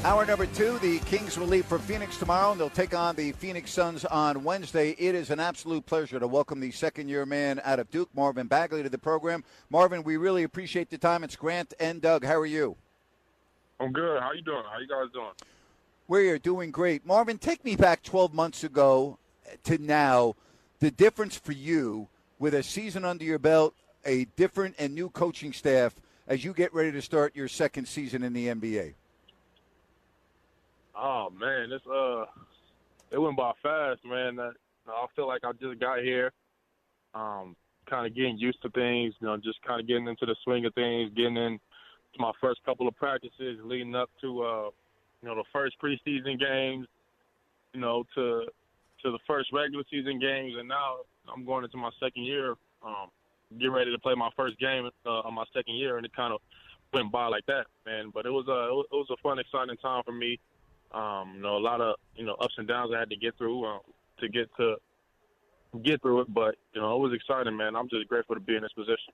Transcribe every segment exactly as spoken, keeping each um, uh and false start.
Hour number two, the Kings will leave for Phoenix tomorrow, and they'll take on the Phoenix Suns on Wednesday. It is an absolute pleasure to welcome the second-year man out of Duke, Marvin Bagley, to the program. Marvin, we really appreciate the time. It's Grant and Doug. How are you? I'm good. How you doing? How you guys doing? We're doing great. Marvin, take me back twelve months ago to now, the difference for you with a season under your belt, a different and new coaching staff as you get ready to start your second season in the N B A. Oh man, it's uh, it went by fast, man. That, I feel like I just got here, um, kind of getting used to things. You know, just kind of getting into the swing of things, getting into my first couple of practices, leading up to uh, you know, the first preseason games, you know, to to the first regular season games, and now I'm going into my second year, um, getting ready to play my first game uh, on my second year, and it kind of went by like that, man. But it was a it was a fun, exciting time for me. Um, you know, a lot of, you know, ups and downs I had to get through um, to get to get through it. But, you know, it was exciting, man. I'm just grateful to be in this position.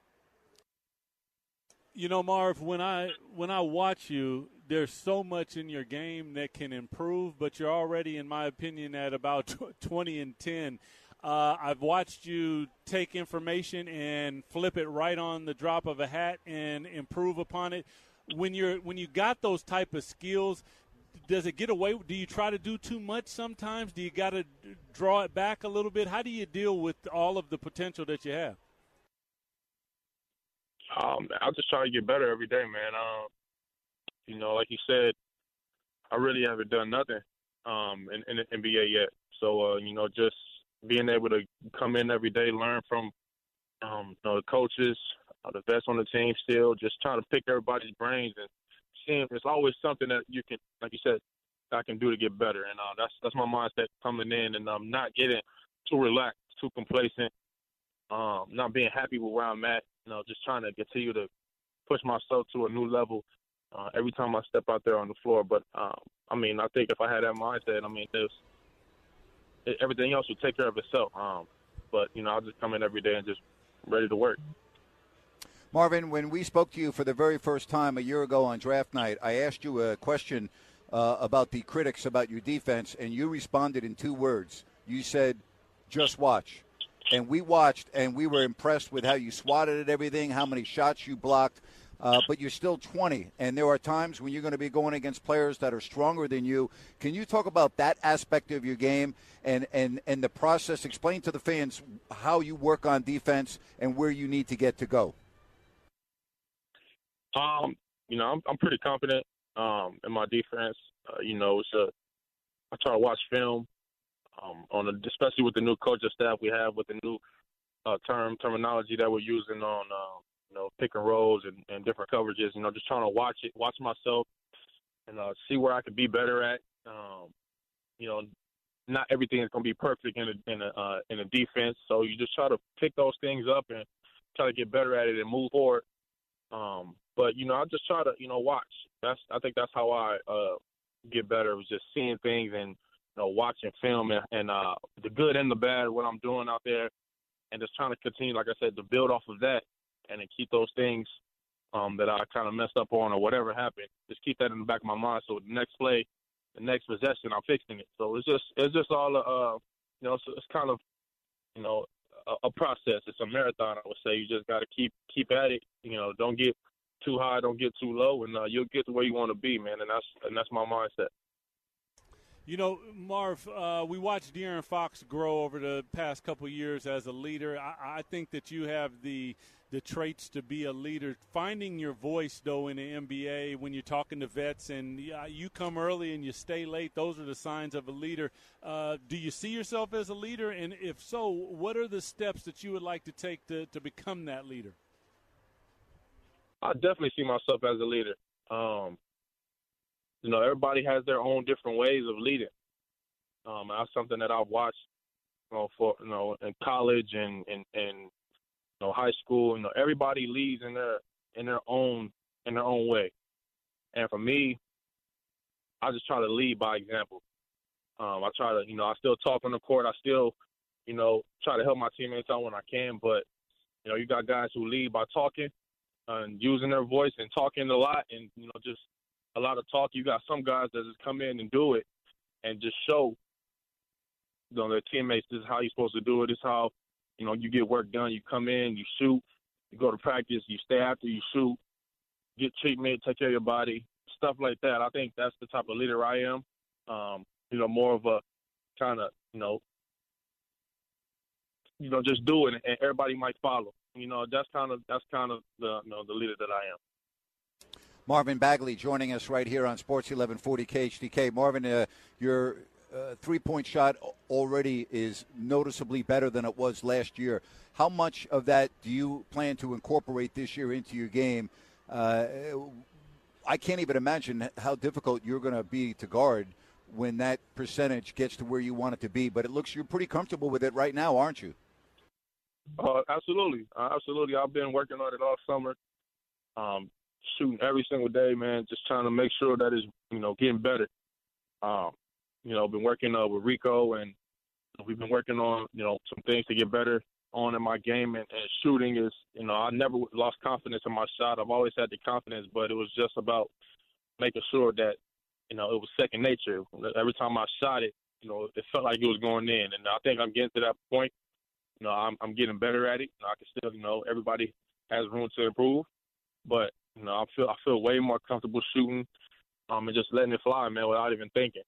You know, Marv, when I when I watch you, there's so much in your game that can improve, but you're already, in my opinion, at about twenty and ten. Uh, I've watched you take information and flip it right on the drop of a hat and improve upon it. When you're when you got those type of skills, does it get away? Do you try to do too much sometimes? Do you got to draw it back a little bit? How do you deal with all of the potential that you have? Um, I'll just try to get better every day, man. Um, you know, like you said, I really haven't done nothing um, in, in the N B A yet. So, uh, you know, just being able to come in every day, learn from um, you know, the coaches, uh, the vets on the team still, just trying to pick everybody's brains and seeing there's always something that you can, like you said, I can do to get better. And uh, that's that's my mindset coming in, and um, not getting too relaxed, too complacent, um, not being happy with where I'm at. You know, just trying to continue to push myself to a new level uh, every time I step out there on the floor. But, um, I mean, I think if I had that mindset, I mean, there's, everything else would take care of itself. Um, but, you know, I'll just come in every day and just ready to work. Marvin, when we spoke to you for the very first time a year ago on draft night, I asked you a question uh, about the critics, about your defense, and you responded in two words. You said, just watch. And we watched, and we were impressed with how you swatted at everything, how many shots you blocked. Uh, but you're still twenty, and there are times when you're going to be going against players that are stronger than you. Can you talk about that aspect of your game and, and, and the process? Explain to the fans how you work on defense and where you need to get to go. Um, you know, I'm I'm pretty confident um, in my defense. Uh, you know, it's a, I try to watch film. Um, on a, especially with the new coaching staff we have, with the new uh, term terminology that we're using on uh, you know, pick and rolls and, and different coverages. You know, just trying to watch it, watch myself, and uh, see where I could be better at. Um, you know, not everything is going to be perfect in a in a uh, in a defense, so you just try to pick those things up and try to get better at it and move forward. Um, but you know, I just try to you know watch. That's I think that's how I uh, get better, was just seeing things and, you know, watching film and, and uh, the good and the bad, what I'm doing out there, and just trying to continue, like I said, to build off of that and to keep those things um, that I kind of messed up on or whatever happened, just keep that in the back of my mind. So the next play, the next possession, I'm fixing it. So it's just it's just all, uh, you know, it's, it's kind of, you know, a, a process. It's a marathon, I would say. You just got to keep keep at it. You know, don't get too high, don't get too low, and uh, you'll get to where you want to be, man. And that's and that's my mindset. You know, Marv, uh, we watched De'Aaron Fox grow over the past couple of years as a leader. I, I think that you have the the traits to be a leader. Finding your voice, though, in the N B A when you're talking to vets and uh, you come early and you stay late, those are the signs of a leader. Uh, do you see yourself as a leader? And if so, what are the steps that you would like to take to, to become that leader? I definitely see myself as a leader. Um, You know, everybody has their own different ways of leading. Um, that's something that I've watched, you know, for you know, in college and and, and you know, high school. You know, everybody leads in their in their own in their own way. And for me, I just try to lead by example. Um, I try to, you know, I still talk on the court. I still, you know, try to help my teammates out when I can. But you know, you got guys who lead by talking and using their voice and talking a lot, and you know, just a lot of talk. You got some guys that just come in and do it and just show, you know, their teammates this is how you're supposed to do it. This is how, you know, you get work done. You come in, you shoot, you go to practice, you stay after, you shoot, get treatment, take care of your body, stuff like that. I think that's the type of leader I am. Um, you know, more of a kind of, you know, you know, just do it and everybody might follow. You know, that's kind of that's kind of the you know the leader that I am. Marvin Bagley joining us right here on Sports eleven forty K H D K. Marvin, uh, your uh, three-point shot already is noticeably better than it was last year. How much of that do you plan to incorporate this year into your game? Uh, I can't even imagine how difficult you're going to be to guard when that percentage gets to where you want it to be. But it looks you're pretty comfortable with it right now, aren't you? Uh, absolutely. Uh, absolutely. I've been working on it all summer, um, shooting every single day, man, just trying to make sure that it's, you know, getting better. Um, you know, been working uh, with Rico, and we've been working on, you know, some things to get better on in my game. And, and shooting is, you know, I never lost confidence in my shot. I've always had the confidence, but it was just about making sure that, you know, it was second nature. Every time I shot it, you know, it felt like it was going in. And I think I'm getting to that point. You know, I'm, I'm getting better at it. You know, I can still, you know, everybody has room to improve, but you know, I feel I feel way more comfortable shooting, um, and just letting it fly, man, without even thinking.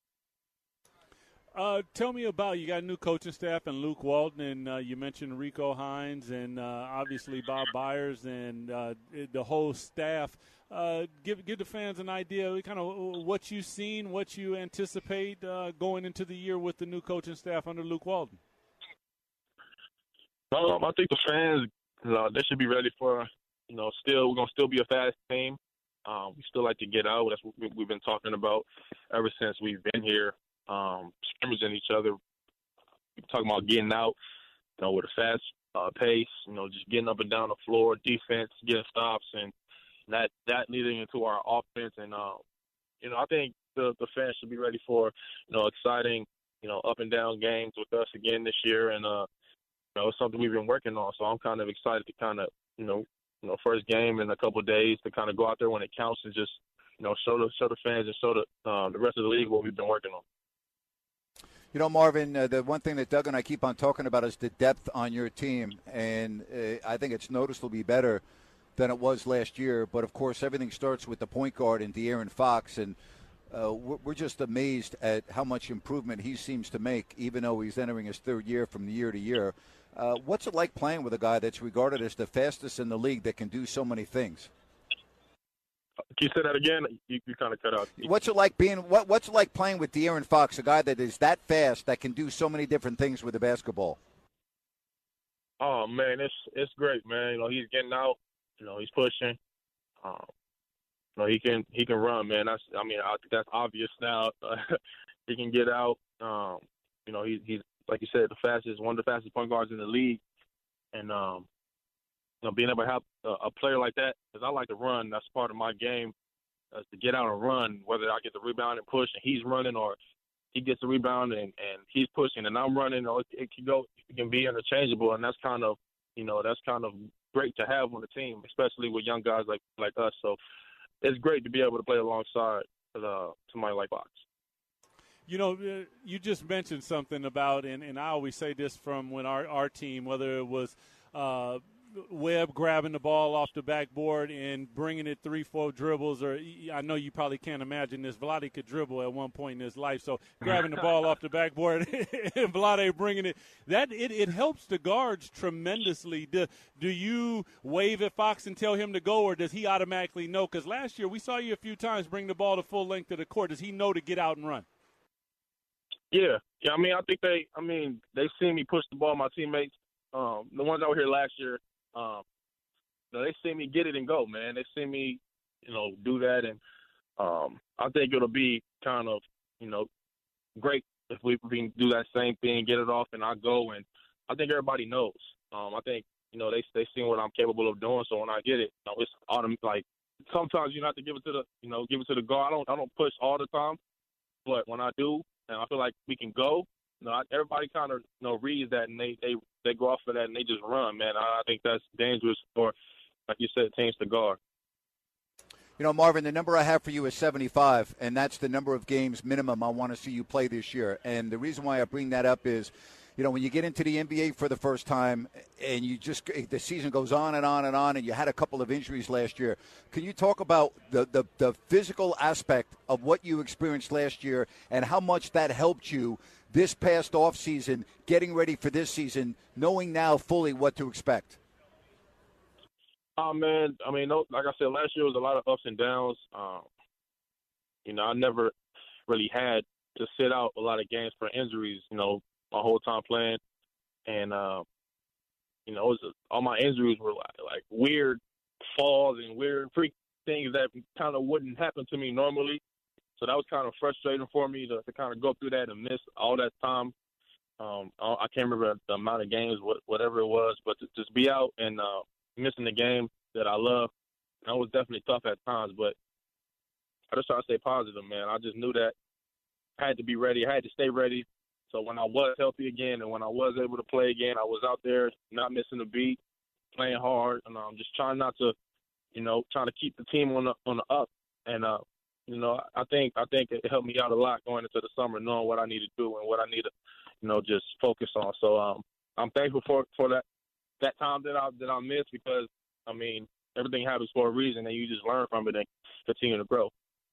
Uh, tell me about, you got a new coaching staff and Luke Walton, and uh, you mentioned Rico Hines and uh, obviously Bob Byers and uh, the whole staff. Uh, give give the fans an idea, kind of what you've seen, what you anticipate uh, going into the year with the new coaching staff under Luke Walton. Um, I think the fans, you know, they should be ready for, you know, still, we're going to still be a fast team. Um, we still like to get out. That's what we've been talking about ever since we've been here, um, scrimmaging each other. We're talking about getting out, you know, with a fast uh, pace, you know, just getting up and down the floor, defense, getting stops, and that, that leading into our offense. And, uh, you know, I think the, the fans should be ready for, you know, exciting, you know, up and down games with us again this year. And, uh, you know, it's something we've been working on, so I'm kind of excited to kind of, you know, you know, first game in a couple of days to kind of go out there when it counts and just, you know, show the show the fans and show the uh, the rest of the league what we've been working on. You know, Marvin, uh, the one thing that Doug and I keep on talking about is the depth on your team, and uh, I think it's noticeably better than it was last year. But of course, everything starts with the point guard and De'Aaron Fox, and uh, we're just amazed at how much improvement he seems to make, even though he's entering his third year from year to year. Uh, what's it like playing with a guy that's regarded as the fastest in the league that can do so many things? Can you say that again? You, you kind of cut out. What's it like being? What, what's it like playing with De'Aaron Fox, a guy that is that fast that can do so many different things with the basketball? Oh man, it's it's great, man. You know, he's getting out. You know, he's pushing. Um, you know, he can he can run, man. That's I mean, I, that's obvious now. He can get out. Um, you know, he, he's like you said, the fastest, one of the fastest point guards in the league, and um, you know, being able to have a, a player like that, because I like to run. That's part of my game, is to get out and run. Whether I get the rebound and push, and he's running, or he gets the rebound and, and he's pushing, and I'm running. Or it, it can go, it can be interchangeable, and that's kind of, you know, that's kind of great to have on the team, especially with young guys like like us. So it's great to be able to play alongside uh, somebody like Fox. You know, you just mentioned something about, and, and I always say this from when our, our team, whether it was uh, Webb grabbing the ball off the backboard and bringing it three, four dribbles, or I know you probably can't imagine this. Vlade could dribble at one point in his life, so grabbing the ball off the backboard and Vlade bringing it, that it, it helps the guards tremendously. Do, do you wave at Fox and tell him to go, or does he automatically know? Because last year we saw you a few times bring the ball to full length of the court. Does he know to get out and run? Yeah, yeah. I mean, I think they. I mean, they see me push the ball. My teammates, um, the ones that were here last year, um, you know, they see me get it and go. Man, they see me, you know, do that, and um, I think it'll be kind of, you know, great if we can do that same thing, get it off, and I go. And I think everybody knows. Um, I think, you know, they they see what I'm capable of doing. So when I get it, you know, it's automatic. Like sometimes you have to give it to the, you know, give it to the guard. I don't I don't push all the time, but when I do. And I feel like we can go. You know, everybody kind of, you know, reads that and they, they, they go off of that and they just run, man. I, I think that's dangerous for, like you said, teams to guard. You know, Marvin, the number I have for you is seventy-five, and that's the number of games minimum I want to see you play this year. And the reason why I bring that up is, you know, when you get into the N B A for the first time and you just the season goes on and on and on, and you had a couple of injuries last year, can you talk about the, the, the physical aspect of what you experienced last year and how much that helped you this past offseason, getting ready for this season, knowing now fully what to expect? Oh, man, I mean, no, like I said, last year was a lot of ups and downs. Um, you know, I never really had to sit out a lot of games for injuries, you know, my whole time playing. And, uh, you know, it was, all my injuries were like, like weird falls and weird freak things that kind of wouldn't happen to me normally. So that was kind of frustrating for me to, to kind of go through that and miss all that time. Um, I, I can't remember the amount of games, what, whatever it was, but to just be out and uh, – missing the game that I love. That was definitely tough at times, but I just try to stay positive, man. I just knew that I had to be ready. I had to stay ready. So when I was healthy again and when I was able to play again, I was out there not missing a beat, playing hard, and I'm um, just trying not to, you know, trying to keep the team on the on the up. And uh, you know, I think I think it helped me out a lot going into the summer, knowing what I need to do and what I need to, you know, just focus on. So um, I'm thankful for for that. that time that I that I missed because, I mean, everything happens for a reason, and you just learn from it and continue to grow.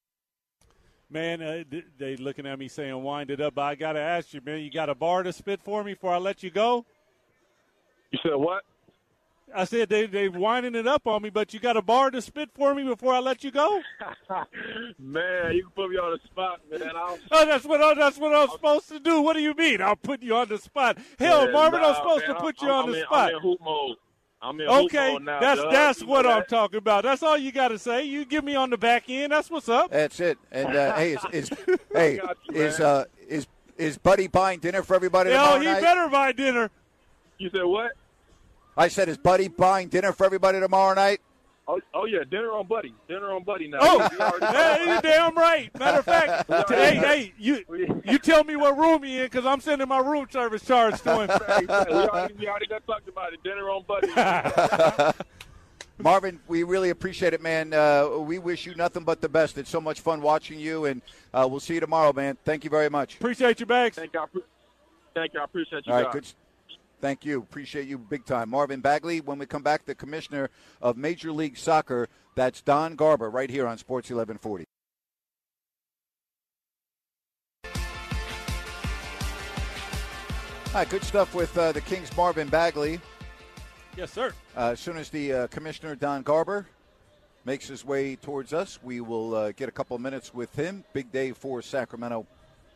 Man, uh, they looking at me saying wind it up, but I got to ask you, man, you got a bar to spit for me before I let you go? You said what? I said they they winding it up on me, but you got a bar to spit for me before I let you go? Man, you can put me on the spot, man. I'll... Oh, that's what I, that's what I'm supposed to do. What do you mean? I'll put you on the spot. Hell, man, Marvin, nah, I'm supposed man, to put I'm, you on I'm the in, spot. I'm in hoop mode. I'm in okay, hoop mode now. that's Doug. that's You what know I'm that? talking about. That's all you got to say. You give me on the back end. That's what's up. That's it. And uh, hey, is, is hey you, is uh is is Buddy buying dinner for everybody Hell, tomorrow he night? better buy dinner. You said what? I said, is Buddy buying dinner for everybody tomorrow night? Oh, oh yeah, dinner on Buddy. Dinner on Buddy now. Oh, We already- yeah, you damn right. Matter of fact, already- hey, hey, you you tell me what room he in because I'm sending my room service charge to him. we already, we already got talked about it. Dinner on Buddy. Marvin, we really appreciate it, man. Uh, we wish you nothing but the best. It's so much fun watching you, and uh, we'll see you tomorrow, man. Thank you very much. Appreciate you, Bags. Thank you. I, thank you. I appreciate you All right, guys. good. Thank you. Appreciate you big time. Marvin Bagley, when we come back, the commissioner of Major League Soccer. That's Don Garber right here on Sports eleven forty. All right, good stuff with uh, the Kings' Marvin Bagley. Yes, sir. Uh, as soon as the uh, commissioner, Don Garber, makes his way towards us, we will uh, get a couple of minutes with him. Big day for Sacramento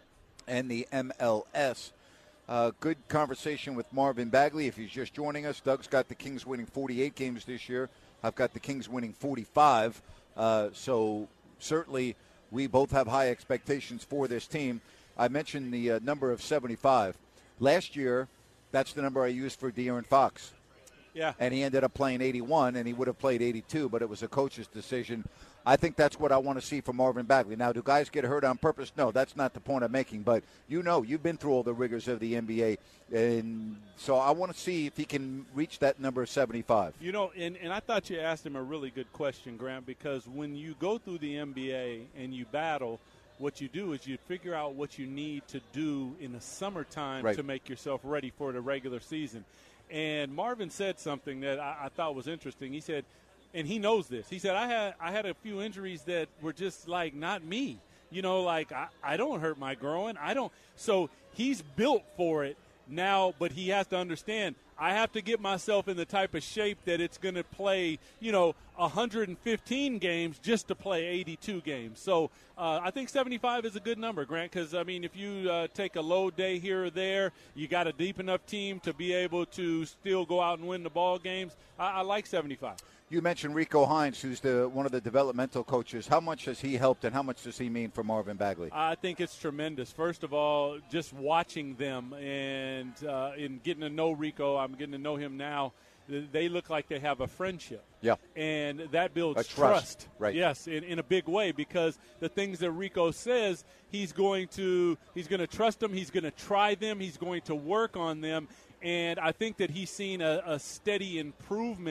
and the M L S. Uh, good conversation with Marvin Bagley. If he's just joining us, Doug's got the Kings winning forty-eight games this year. I've got the Kings winning forty-five. Uh, so certainly we both have high expectations for this team. I mentioned the uh, number of seventy-five. Last year, that's the number I used for De'Aaron Fox. Yeah. And he ended up playing eighty-one, and he would have played eighty-two, but it was a coach's decision. I think that's what I want to see from Marvin Bagley. Now, do guys get hurt on purpose? No, that's not the point I'm making. But you know, you've been through all the rigors of the N B A, and so I want to see if he can reach that number seventy-five. You know, and, and I thought you asked him a really good question, Grant, because when you go through the N B A and you battle, what you do is you figure out what you need to do in the summertime right. to make yourself ready for the regular season. And Marvin said something that I, I thought was interesting. He said, and he knows this. He said, I had I had a few injuries that were just like not me. You know, like I, I don't hurt my groin. I don't. So he's built for it now, but he has to understand I have to get myself in the type of shape that it's going to play, you know, one hundred fifteen games just to play eighty-two games. So uh, I think seventy-five is a good number, Grant, because, I mean, if you uh, take a low day here or there, you got a deep enough team to be able to still go out and win the ball games. I, I like seventy-five. You mentioned Rico Hines, who's the one of the developmental coaches. How much has he helped, and how much does he mean for Marvin Bagley? I think it's tremendous. First of all, just watching them and uh, in getting to know Rico, I'm getting to know him now. They look like they have a friendship. Yeah. And that builds a trust. trust. Right. Yes, in, in a big way, because the things that Rico says, he's going to he's going to trust them, he's going to try them, he's going to work on them. And I think that he's seen a, a steady improvement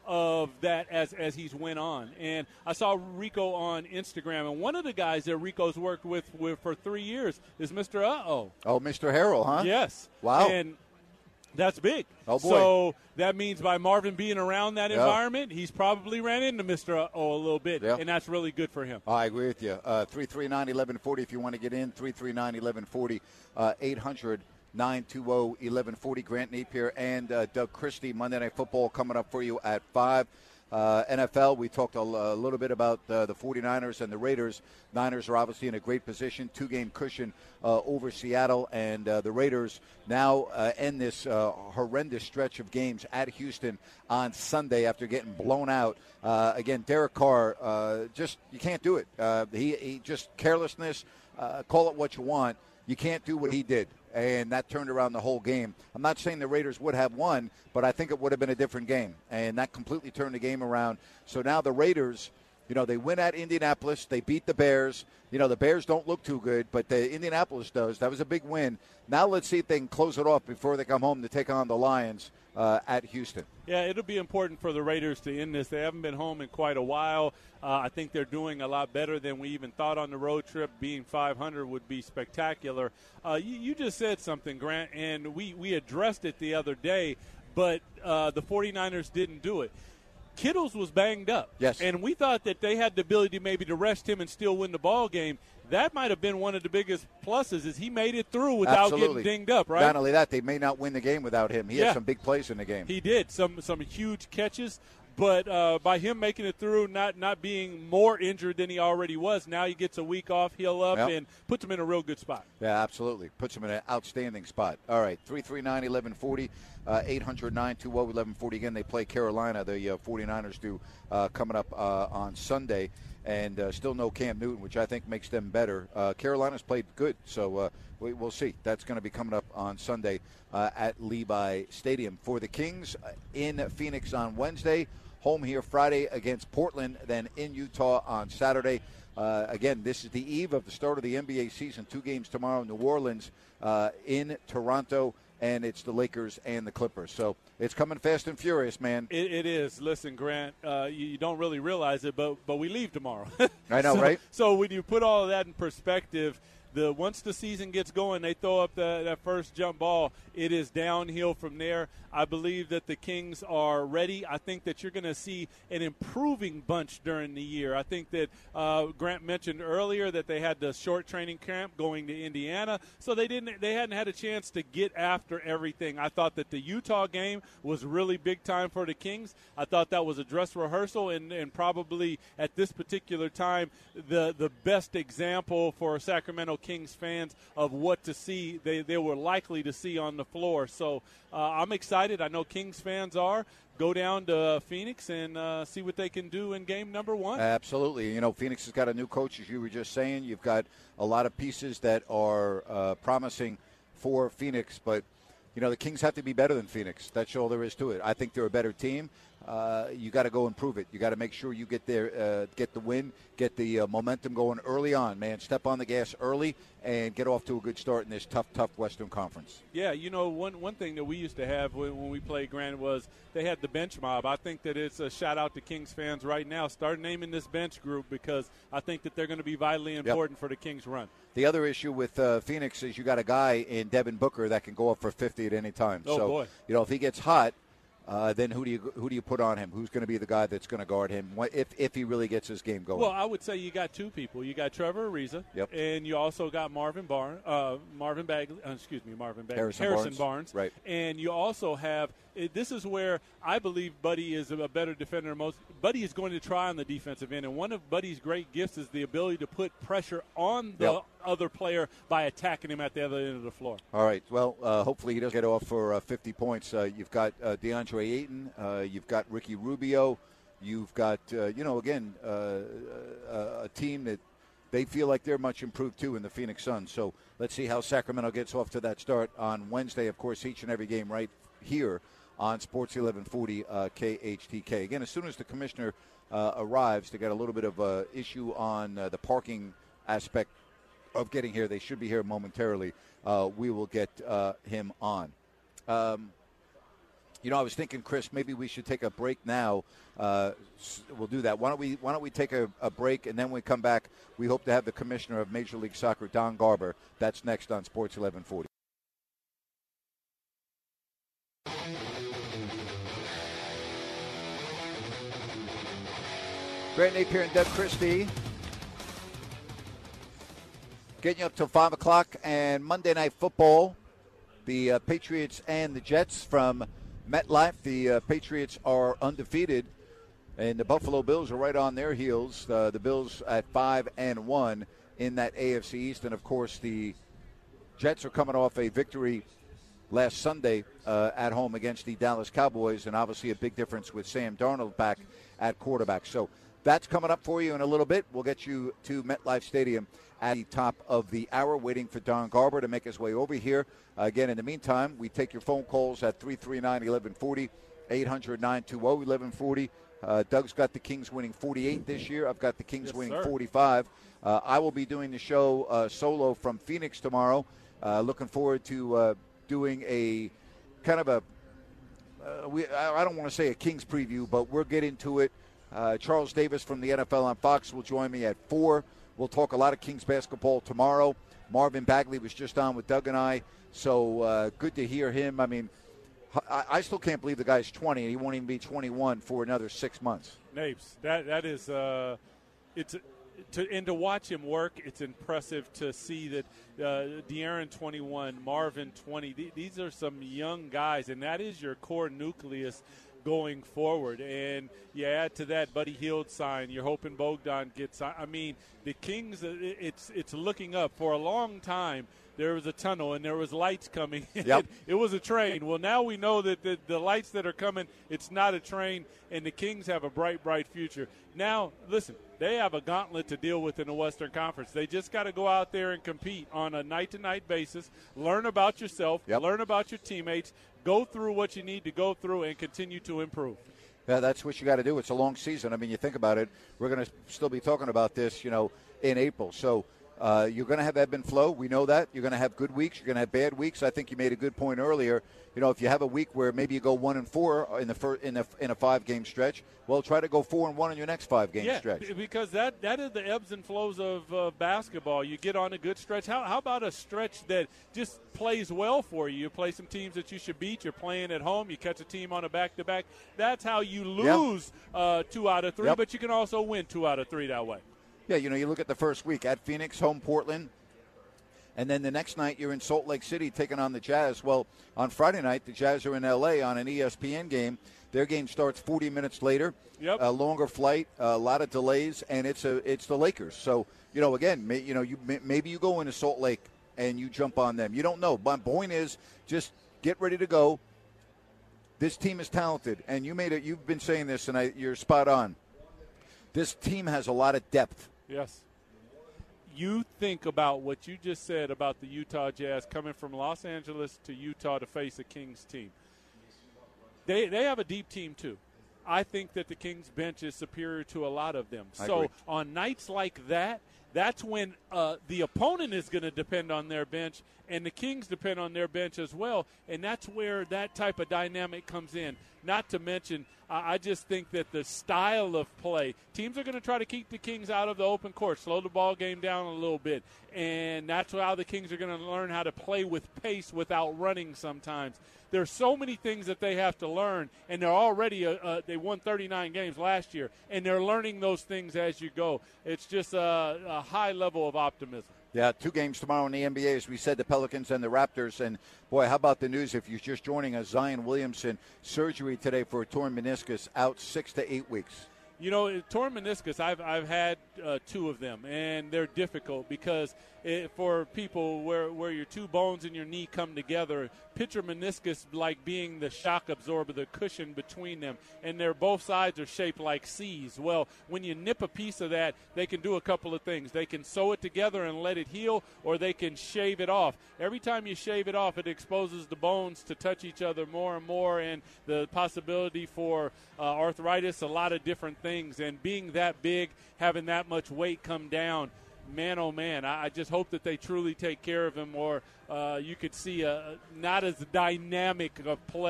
of that as, as he's went on. And I saw Rico on Instagram, and one of the guys that Rico's worked with, with for three years is Mister Uh-Oh. Oh, Mister Harrell, huh? Yes. Wow. And that's big. Oh, boy. So that means by Marvin being around that Yeah. environment, he's probably ran into Mister Uh-Oh a little bit, Yeah. and that's really good for him. I agree with you. Uh, three three nine, eleven forty if you want to get in. three three nine, eleven forty. Uh, eight hundred, nine two zero, eleven forty. Grant Napier and uh, Doug Christie. Monday Night Football coming up for you at five. Uh, N F L, we talked a, a little bit about uh, the 49ers and the Raiders. Niners are obviously in a great position, two-game cushion uh, over Seattle, and uh, the Raiders now uh, end this uh, horrendous stretch of games at Houston on Sunday after getting blown out. Uh, again, Derek Carr, uh, just you can't do it. Uh, he, he just carelessness, uh, call it what you want. You can't do what he did, and that turned around the whole game. I'm not saying the Raiders would have won, but I think it would have been a different game, and that completely turned the game around. So now the Raiders, you know, they win at Indianapolis. They beat the Bears. You know, the Bears don't look too good, but the Indianapolis does. That was a big win. Now let's see if they can close it off before they come home to take on the Lions uh, at Houston. Yeah, it'll be important for the Raiders to end this. They haven't been home in quite a while. Uh, I think they're doing a lot better than we even thought on the road trip. Being five hundred would be spectacular. Uh, you, you just said something, Grant, and we, we addressed it the other day, but uh, the 49ers didn't do it. Kittles was banged up. Yes. And we thought that they had the ability maybe to rest him and still win the ball game. That might have been one of the biggest pluses is he made it through without Absolutely. getting dinged up, right? Not only that, they may not win the game without him. He Yeah. had some big plays in the game. He did. Some some huge catches. But uh, by him making it through, not, not being more injured than he already was, now he gets a week off, heal up, Yep. and puts him in a real good spot. Yeah, absolutely. Puts him in an outstanding spot. All right, three three nine, eleven forty, uh, eight hundred, nine two zero, eleven forty. Again, they play Carolina. The uh, 49ers do uh, coming up uh, on Sunday. And uh, still no Cam Newton, which I think makes them better. Uh, Carolina's played good, so uh, we, we'll see. That's going to be coming up on Sunday uh, at Levi Stadium. For the Kings uh, in Phoenix on Wednesday, home here Friday against Portland, then in Utah on Saturday. Uh, again, this is the eve of the start of the N B A season. Two games tomorrow, New Orleans uh, in Toronto, and it's the Lakers and the Clippers. So it's coming fast and furious, man. It, it is. Listen, Grant, uh, you, you don't really realize it, but but we leave tomorrow. I know, so, right? So when you put all of that in perspective, the once the season gets going, they throw up the, that first jump ball. It is downhill from there. I believe that the Kings are ready. I think that you're going to see an improving bunch during the year. I think that uh, Grant mentioned earlier that they had the short training camp going to Indiana, so they didn't. They hadn't had a chance to get after everything. I thought that the Utah game was really big time for the Kings. I thought that was a dress rehearsal, and, and probably at this particular time, the the best example for Sacramento Kings fans of what to see they, they were likely to see on the floor. So uh, I'm excited. I know Kings fans are. Go down to Phoenix and uh, see what they can do in game number one. Absolutely. You know, Phoenix has got a new coach, as you were just saying. You've got a lot of pieces that are uh, promising for Phoenix, but, you know, the Kings have to be better than Phoenix. That's all there is to it. I think they're a better team. Uh, you got to go improve it. You got to make sure you get there, uh, get the win, get the uh, momentum going early on, man. Step on the gas early and get off to a good start in this tough, tough Western Conference. Yeah, you know, one one thing that we used to have when, when we played Grant was they had the bench mob. I think that it's a shout out to Kings fans right now. Start naming this bench group because I think that they're going to be vitally important yep. for the Kings run. The other issue with uh, Phoenix is you got a guy in Devin Booker that can go up for fifty at any time. Oh, so, boy. you know, if he gets hot, Uh, then who do you who do you put on him? Who's going to be the guy that's going to guard him if if he really gets his game going? Well, I would say you got two people. You got Trevor Ariza, yep. and you also got Marvin Barnes, uh, Marvin Bagley. Uh, excuse me, Marvin Bagley, Harrison, Harrison Barnes. Barnes. Right. And you also have. This is where I believe Buddy is a better defender than most. Buddy is going to try on the defensive end, and one of Buddy's great gifts is the ability to put pressure on the yep. other player by attacking him at the other end of the floor. All right. Well, uh, hopefully he doesn't get off for uh, fifty points. Uh, you've got uh, DeAndre Ayton. Uh, you've got Ricky Rubio. You've got, uh, you know, again, uh, a, a team that they feel like they're much improved, too, in the Phoenix Suns. So let's see how Sacramento gets off to that start on Wednesday. Of course, each and every game right here on Sports eleven forty uh, K H T K. Again, as soon as the commissioner uh, arrives, they got a little bit of an issue on uh, the parking aspect of getting here. They should be here momentarily. Uh, we will get uh, him on. Um, You know, I was thinking, Chris, maybe we should take a break now. Uh, we'll do that. Why don't we Why don't we take a, a break, and then when we come back, we hope to have the commissioner of Major League Soccer, Don Garber. That's next on Sports eleven forty. Grant Napier and Deb Christie. Getting you up till five o'clock, and Monday Night Football, the uh, Patriots and the Jets from MetLife. The uh, Patriots are undefeated, and the Buffalo Bills are right on their heels. Uh, the Bills at five and one in that A F C East, and of course the Jets are coming off a victory last Sunday uh, at home against the Dallas Cowboys, and obviously a big difference with Sam Darnold back at quarterback. So that's coming up for you in a little bit. We'll get you to MetLife Stadium at the top of the hour, waiting for Don Garber to make his way over here. Uh, again, in the meantime, we take your phone calls at three three nine, eleven forty, eight hundred, nine two zero, eleven forty. Uh, Doug's got the Kings winning forty-eight this year. I've got the Kings yes, winning sir. forty-five. Uh, I will be doing the show uh, solo from Phoenix tomorrow. Uh, looking forward to uh, doing a kind of a, uh, we, I don't want to say a Kings preview, but we'll get into it. Uh, Charles Davis from the N F L on Fox will join me at four. We'll talk a lot of Kings basketball tomorrow. Marvin Bagley was just on with Doug and I, so uh, good to hear him. I mean, I, I still can't believe the guy's twenty, and he won't even be twenty-one for another six months. Napes, that that is, uh, it's to and to watch him work. It's impressive to see that uh, De'Aaron twenty-one, Marvin twenty. Th- these are some young guys, and that is your core nucleus going forward. And you add to that Buddy Hield sign. You're hoping Bogdan gets. I mean, the Kings. It's it's looking up. For a long time, there was a tunnel and there was lights coming. Yep. It was a train. Well, now we know that the, the lights that are coming, it's not a train, and the Kings have a bright, bright future. Now, listen, they have a gauntlet to deal with in the Western Conference. They just got to go out there and compete on a night-to-night basis, learn about yourself, yep. learn about your teammates, go through what you need to go through, and continue to improve. Yeah, that's what you got to do. It's a long season. I mean, you think about it, we're going to still be talking about this, you know, in April. So uh, you're going to have ebb and flow. We know that. You're going to have good weeks. You're going to have bad weeks. I think you made a good point earlier. You know, if you have a week where maybe you go one and four in the first, in a in a five game stretch, well, try to go four and one in your next five game yeah, stretch. Because that that is the ebbs and flows of uh, basketball. You get on a good stretch. How how about a stretch that just plays well for you? You play some teams that you should beat. You're playing at home. You catch a team on a back to back. That's how you lose yep. uh, two out of three. Yep. But you can also win two out of three that way. Yeah, you know, you look at the first week at Phoenix, home Portland. And then the next night you're in Salt Lake City taking on the Jazz. Well, on Friday night, the Jazz are in L A on an E S P N game. Their game starts forty minutes later. Yep. A longer flight, a lot of delays, and it's a it's the Lakers. So, you know, again, may, you know, you may, maybe you go into Salt Lake and you jump on them. You don't know. My point is just get ready to go. This team is talented, and you made it. You've been saying this, and I, you're spot on. This team has a lot of depth. Yes. You think about what you just said about the Utah Jazz coming from Los Angeles to Utah to face a Kings team. They they have a deep team too. I think that the Kings bench is superior to a lot of them. I so agree. On nights like that, that's when uh, the opponent is going to depend on their bench, and the Kings depend on their bench as well. And that's where that type of dynamic comes in. Not to mention, I just think that the style of play, teams are going to try to keep the Kings out of the open court, slow the ball game down a little bit. And that's how the Kings are going to learn how to play with pace without running sometimes. There's so many things that they have to learn, and they're already uh, uh, they won thirty-nine games last year, and they're learning those things as you go. It's just a, a high level of optimism. Yeah, two games tomorrow in the N B A, as we said, the Pelicans and the Raptors. And, boy, how about the news if you're just joining us, Zion Williamson, surgery today for a torn meniscus, out six to eight weeks. You know, torn meniscus, I've, I've had uh, two of them, and they're difficult because it, for people where, where your two bones in your knee come together, picture meniscus like being the shock absorber, the cushion between them, and they're both sides are shaped like C's. Well, when you nip a piece of that, they can do a couple of things. They can sew it together and let it heal, or they can shave it off. Every time you shave it off, it exposes the bones to touch each other more and more, and the possibility for uh, arthritis, a lot of different things. And being that big, having that much weight come down, man, oh, man, I, I just hope that they truly take care of him, or uh, you could see a, not as dynamic of play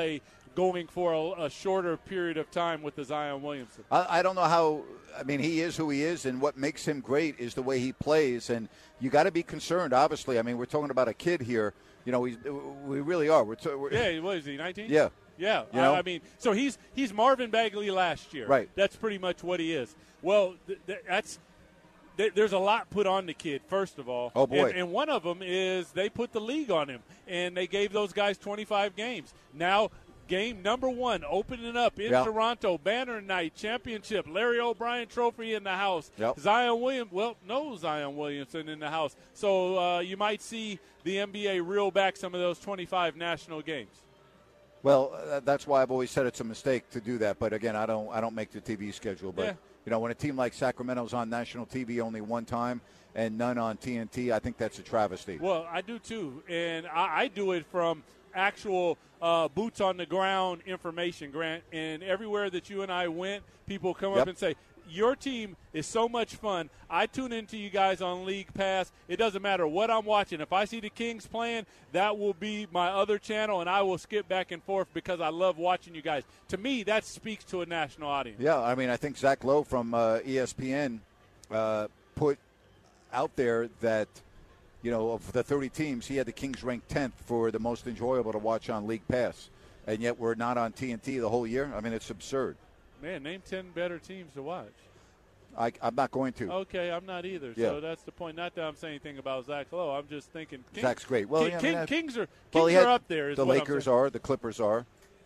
going for a, a shorter period of time with the Zion Williamson. I, I don't know how. I mean, he is who he is, and what makes him great is the way he plays. And you got to be concerned, obviously. I mean, we're talking about a kid here. You know, we we really are. We're, t- we're yeah, what is he, nineteen? Yeah. Yeah, you know? I mean, so he's he's Marvin Bagley last year. Right. That's pretty much what he is. Well, th- th- that's th- there's a lot put on the kid, first of all. Oh, boy. And, and one of them is they put the league on him, and they gave those guys twenty-five games. Now, game number one, opening up in yeah. Toronto, banner night, championship, Larry O'Brien trophy in the house. Yep. Zion Williams, well, no Zion Williamson in the house. So uh, you might see the N B A reel back some of those twenty-five national games. Well, uh, that's why I've always said it's a mistake to do that. But again, I don't I don't make the T V schedule. But yeah. you know, when a team like Sacramento's on national T V only one time and none on T N T, I think that's a travesty. Well, I do too, and I, I do it from actual uh, boots on the ground information, Grant. And everywhere that you and I went, people come yep. up and say, your team is so much fun. I tune into you guys on League Pass. It doesn't matter what I'm watching. If I see the Kings playing, that will be my other channel, and I will skip back and forth because I love watching you guys. To me, that speaks to a national audience. Yeah, I mean, I think Zach Lowe from uh, E S P N uh, put out there that, you know, of the thirty teams, he had the Kings ranked tenth for the most enjoyable to watch on League Pass, and yet we're not on T N T the whole year. I mean, it's absurd. Man, name ten better teams to watch. I, I'm not going to. Okay, I'm not either. Yeah. So that's the point. Not that I'm saying anything about Zach Lowe. I'm just thinking. King, Zach's great. Well, King, yeah, I King, mean, Kings are Kings well, are had, up there. Is the what Lakers I'm are. The Clippers are.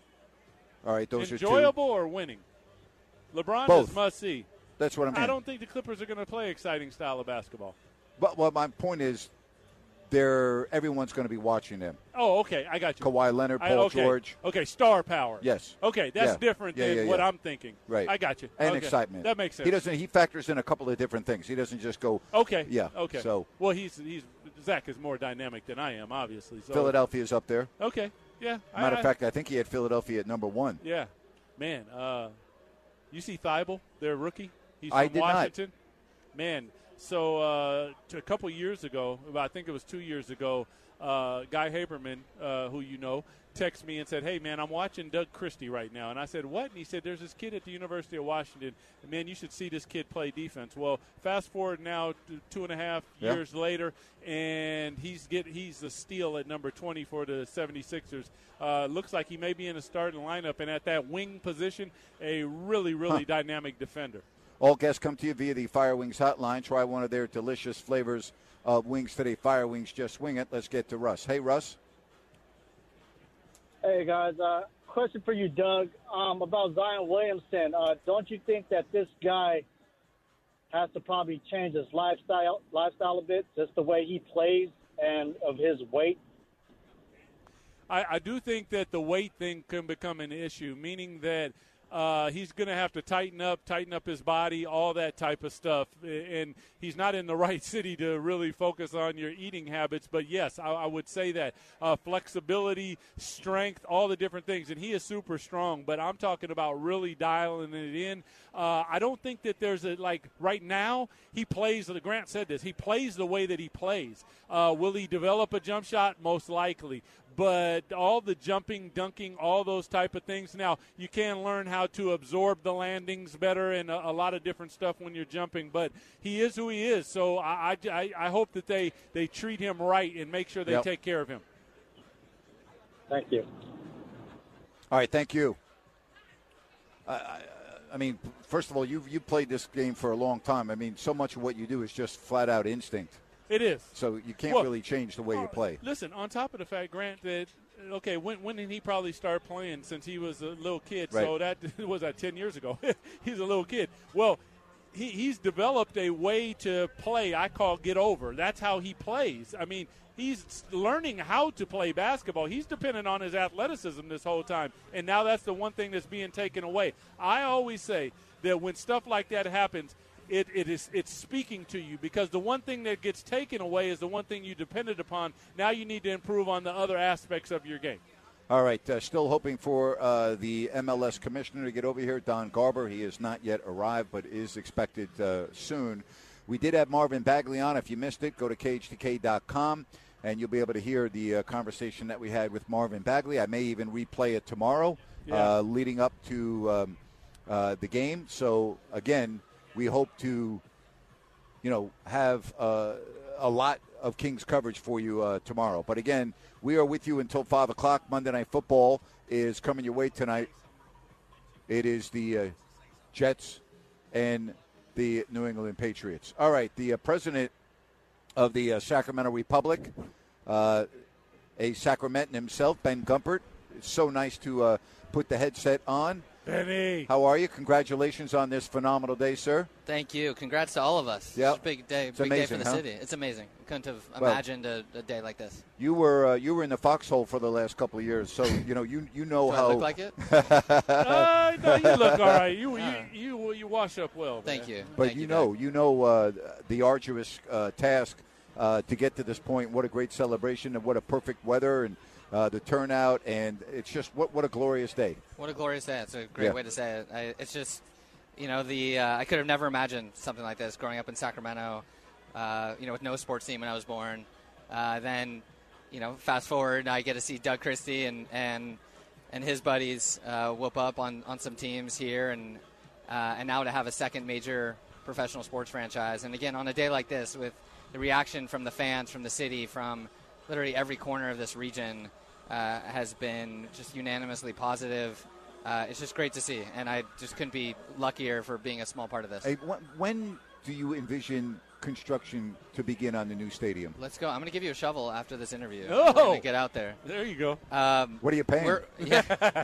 All right, those enjoyable are two. or winning. LeBron Both. is must see. That's what I mean. I don't think the Clippers are going to play exciting style of basketball. But well, my point is, they're everyone's going to be watching them. Oh, okay, I got you. Kawhi Leonard, Paul I, okay. George. Okay, star power. Yes. Okay, that's yeah. different yeah, than yeah, what yeah. I'm thinking. Right. I got you. And okay. excitement. That makes sense. He doesn't. He factors in a couple of different things. He doesn't just go. Okay. Yeah. Okay. So well, he's he's Zach is more dynamic than I am, obviously. So. Philadelphia's up there. Okay. Yeah. Matter I, of fact, I think he had Philadelphia at number one. Yeah. Man, uh, you see Thibault, their rookie. He's from I did Washington. Not. Man, so uh, a couple years ago, I think it was two years ago. Uh, Guy Haberman, uh, who you know, texted me and said, hey, man, I'm watching Doug Christie right now. And I said, what? And he said, there's this kid at the University of Washington. And, man, you should see this kid play defense. Well, fast forward now to two and a half yeah. years later, and he's get he's a steal at number twenty for the seventy-sixers. Uh, looks like he may be in the starting lineup. And at that wing position, a really, really huh. dynamic defender. All guests come to you via the Fire Wings hotline. Try one of their delicious flavors of wings today. Fire Wings, just wing it. Let's get to Russ. Hey, Russ. Hey, guys. Uh, question for you, Doug, um, about Zion Williamson. Uh, don't you think that this guy has to probably change his lifestyle lifestyle a bit, just the way he plays and of his weight? I, I do think that the weight thing can become an issue, meaning that Uh, he's going to have to tighten up, tighten up his body, all that type of stuff. And he's not in the right city to really focus on your eating habits. But, yes, I, I would say that. Uh, flexibility, strength, all the different things. And he is super strong. But I'm talking about really dialing it in. Uh, I don't think that there's a, like, right now, he plays, Grant said this, he plays the way that he plays. Uh, will he develop a jump shot? Most likely. But all the jumping, dunking, all those type of things. Now, you can learn how to absorb the landings better and a, a lot of different stuff when you're jumping. But he is who he is. So I, I, I hope that they, they treat him right and make sure they yep. take care of him. Thank you. All right, thank you. I, I, I mean, first of all, you've, you've played this game for a long time. I mean, so much of what you do is just flat-out instinct. It is. So you can't well, really change the way you play. Listen, on top of the fact, Grant, that, okay, when, when did he probably start playing since he was a little kid? Right. So that was that ten years ago. He's a little kid. Well, he, he's developed a way to play I call get over. That's how he plays. I mean, he's learning how to play basketball. He's dependent on his athleticism this whole time. And now that's the one thing that's being taken away. I always say that when stuff like that happens, It, it is it's speaking to you because the one thing that gets taken away is the one thing you depended upon. Now you need to improve on the other aspects of your game. All right, uh, still hoping for uh, the M L S commissioner to get over here, Don Garber. He has not yet arrived, but is expected uh, soon. We did have Marvin Bagley on. If you missed it, go to K H T K dot com, and you'll be able to hear the uh, conversation that we had with Marvin Bagley. I may even replay it tomorrow Yeah. uh, leading up to um, uh, the game. So again, we hope to, you know, have uh, a lot of Kings coverage for you uh, tomorrow. But again, we are with you until five o'clock. Monday Night Football is coming your way tonight. It is the uh, Jets and the New England Patriots. All right, the uh, president of the uh, Sacramento Republic, uh, a Sacramentan himself, Ben Gumpert. It's so nice to uh, put the headset on. Benny. How are you? Congratulations on this phenomenal day, sir. Thank you. Congrats to all of us. Yep. It's a big day, It's big amazing, day for the huh? city. It's amazing. Couldn't have Well, imagined a, a day like this. You were uh, you were in the foxhole for the last couple of years, so you know you you know Do how. I look like it? uh, no, you look all right. You you you, you wash up well. Man. Thank you. But Thank you Doug. know, you know uh, the arduous uh, task uh, to get to this point. What a great celebration and what a perfect weather and uh, the turnout, and it's just what what a glorious day. What a glorious day. It's a great Yeah. way to say it. I, it's just, you know, the uh, I could have never imagined something like this growing up in Sacramento, uh, you know, with no sports team when I was born. Uh, then, you know, fast forward, I get to see Doug Christie and and, and his buddies uh, whoop up on, on some teams here, and uh, and now to have a second major professional sports franchise. And again, on a day like this, with the reaction from the fans, from the city, from literally every corner of this region, uh, has been just unanimously positive. Uh, it's just great to see, and I just couldn't be luckier for being a small part of this. Hey, wh- when do you envision construction to begin on the new stadium? Let's go. I'm going to give you a shovel after this interview. Oh! We're gonna get out there. There you go. Um, What are you paying? We're, yeah.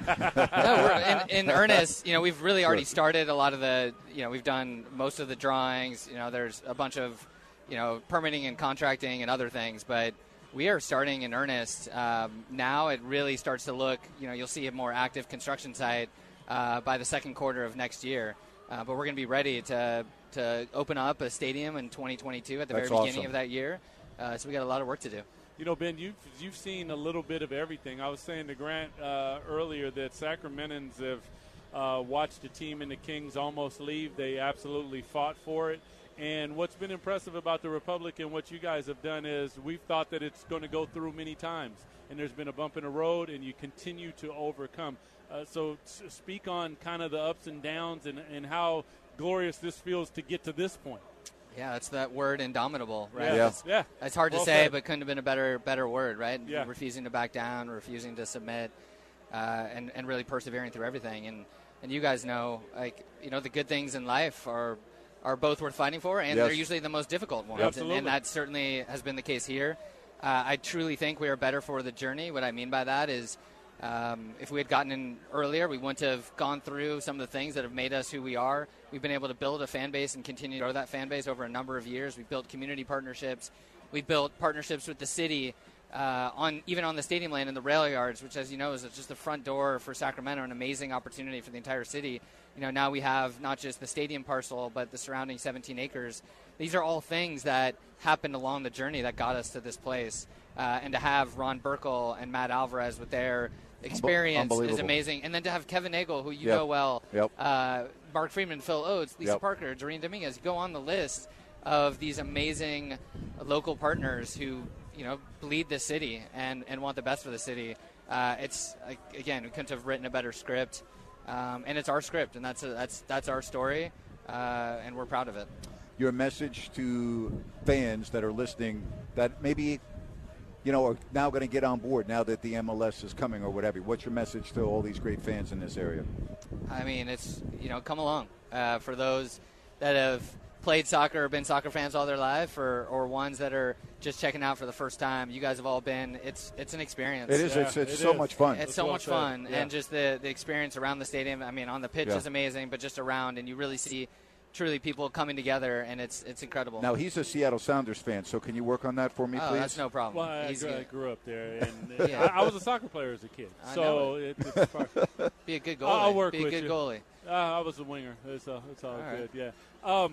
no, we're in, in earnest. You know, we've really already Sure. started a lot of the. You know, we've done most of the drawings. You know, there's a bunch of, you know, permitting and contracting and other things, but we are starting in earnest um, now. It really starts to look. You know, you'll see a more active construction site uh, by the second quarter of next year. Uh, but we're going to be ready to to open up a stadium in twenty twenty-two at the That's very beginning awesome. of that year. Uh, so we got a lot of work to do. You know, Ben, you've, you've seen a little bit of everything. I was saying to Grant uh, earlier that Sacramentans have uh, watched a team in the Kings almost leave. They absolutely fought for it. And what's been impressive about the Republic and what you guys have done is we've thought that it's going to go through many times. And there's been a bump in the road, and you continue to overcome. Uh, so s- speak on kind of the ups and downs and, and how glorious this feels to get to this point. Yeah, that's that word, indomitable, right? Yeah. Yeah. It's, Yeah. it's hard Well to say, said. but couldn't have been a better better word, right? Yeah. Refusing to back down, refusing to submit, uh, and and really persevering through everything. And and you guys know, like you know, the good things in life are are both worth fighting for, and Yes. they're usually the most difficult ones. Absolutely. And, and that certainly has been the case here. Uh, I truly think we are better for the journey. What I mean by that is, um, if we had gotten in earlier, we wouldn't have gone through some of the things that have made us who we are. We've been able to build a fan base and continue to grow that fan base over a number of years. We've built community partnerships. We've built partnerships with the city, uh, on even on the stadium lane and the rail yards, which, as you know, is just the front door for Sacramento, an amazing opportunity for the entire city. You know, now we have not just the stadium parcel, but the surrounding seventeen acres. These are all things that happened along the journey that got us to this place. Uh, and to have Ron Burkle and Matt Alvarez with their experience is Unbelievable. amazing. And then to have Kevin Nagel, who you Yep. know well, Yep. uh, Mark Friedman, Phil Oates, Lisa Yep. Parker, Doreen Dominguez, go on the list of these amazing local partners who, you know, bleed the city and, and want the best for the city. Uh, it's, like, again, we couldn't have written a better script. Um, and it's our script, and that's a, that's that's our story, uh, and we're proud of it. Your message to fans that are listening that maybe, you know, are now going to get on board now that the M L S is coming or whatever. What's your message to all these great fans in this area? I mean, it's, you know, come along. Uh, for those that have played soccer or been soccer fans all their life, or, or ones that are just checking out for the first time, you guys have all been, it's it's an experience. It is. Yeah, it's it's it so is. much fun. It's That's so well much said. fun, Yeah. and just the, the experience around the stadium. I mean, on the pitch Yeah. is amazing, but just around, and you really see truly people coming together, and it's it's incredible. Now, he's a Seattle Sounders fan, so can you work on that for me, oh, please? that's no problem. Well, I He's grew, I gonna grew up there, and uh, Yeah. I, I was a soccer player as a kid. I So know it, it's far. be a good goalie. I'll work be a with good you. goalie. Uh, I was a winger. It's all, it's all, All good, right. yeah. Um,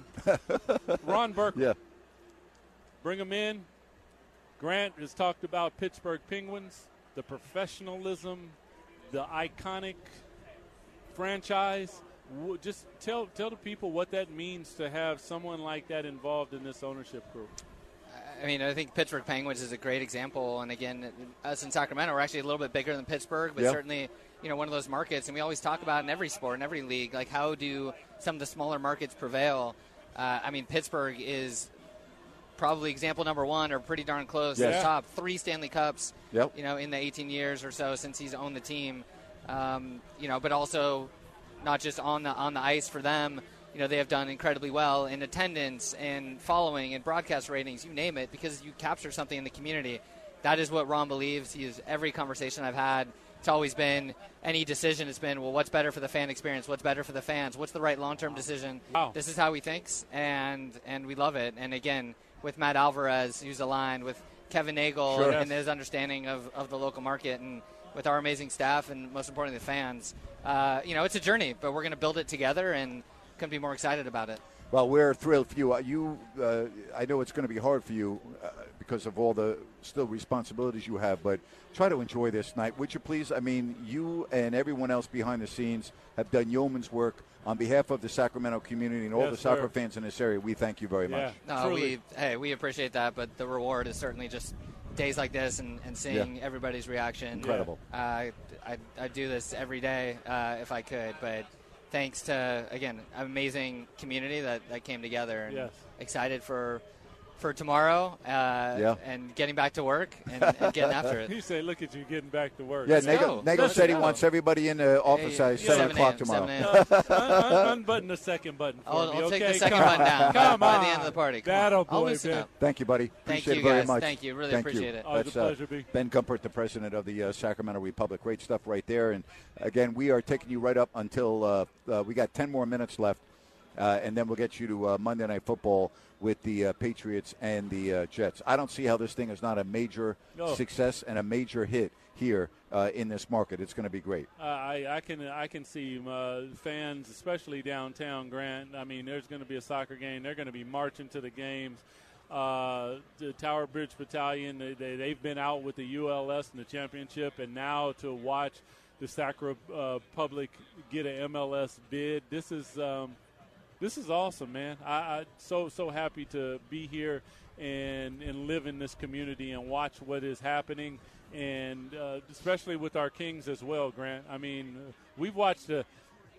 Ron Burke, Yeah. bring him in. Grant has talked about Pittsburgh Penguins, the professionalism, the iconic franchise. W- Just tell tell the people what that means to have someone like that involved in this ownership group. I mean, I think Pittsburgh Penguins is a great example. And again, us in Sacramento, we're actually a little bit bigger than Pittsburgh, but yep. certainly, you know, one of those markets. And we always talk about in every sport, in every league, like how do some of the smaller markets prevail? Uh, I mean, Pittsburgh is probably example number one, or pretty darn close. Yes. To the top three Stanley Cups. Yep. You know, in the eighteen years or so since he's owned the team. Um, you know, but also not just on the on the ice for them. You know, they have done incredibly well in attendance and following and broadcast ratings, you name it, because you capture something in the community. That is what Ron believes. He is, every conversation I've had, it's always been, any decision has been, well, what's better for the fan experience? What's better for the fans? What's the right long-term decision? Wow. This is how he thinks, and and we love it. And again, with Matt Alvarez, who's aligned with Kevin Nagel Sure. and, and his understanding of, of the local market, and with our amazing staff, and most importantly, the fans, uh, you know, it's a journey, but we're going to build it together, and couldn't be more excited about it. Well, we're thrilled for you. Uh, you, uh, I know it's going to be hard for you uh, because of all the still responsibilities you have, but try to enjoy this night, would you please? I mean, you and everyone else behind the scenes have done yeoman's work on behalf of the Sacramento community and all Yes, the soccer sir. fans in this area. We thank you very Yeah. much. No, Truly. we hey, we appreciate that, but the reward is certainly just days like this and, and seeing Yeah. everybody's reaction. Incredible. Uh, I I do this every day uh, if I could, but thanks to, again, an amazing community that, that came together. And Yes. excited for for tomorrow uh, Yeah. and getting back to work and, and getting after it. He said, "Look at you getting back to work." Yeah, Let's Nagel, go. Nagel Let's said he go. wants everybody in the office Hey, at seven o'clock a.m., tomorrow. seven a.m. Un- un- unbutton the second button for I'll, me, I'll okay? take the second Come one on. down Come by on. the end of the party. Come That'll on. I'll boy, loosen Ben. up. Thank you, buddy. Thank Appreciate you, it very guys. much. Thank you. Really Thank appreciate you. it. Oh, it's a That's, pleasure, B. Ben Gumpert, the president of the uh, Sacramento Republic. Great stuff right there. And, again, we are taking you right up until uh, uh, we got ten more minutes left, uh, and then we'll get you to uh, Monday Night Football with the uh, Patriots and the uh, Jets. I don't see how this thing is not a major No. success and a major hit here uh, in this market. It's going to be great. Uh, I, I can I can see uh, fans, especially downtown Grant. I mean, there's going to be a soccer game. They're going to be marching to the games. Uh, the Tower Bridge Battalion, they, they, they've been out with the U L S in the championship, and now to watch the Sacramento uh, Public get an M L S bid, this is um, this is awesome, man. I, I so so happy to be here and and live in this community and watch what is happening. And uh, especially with our Kings as well, Grant. I mean, uh, we've watched uh,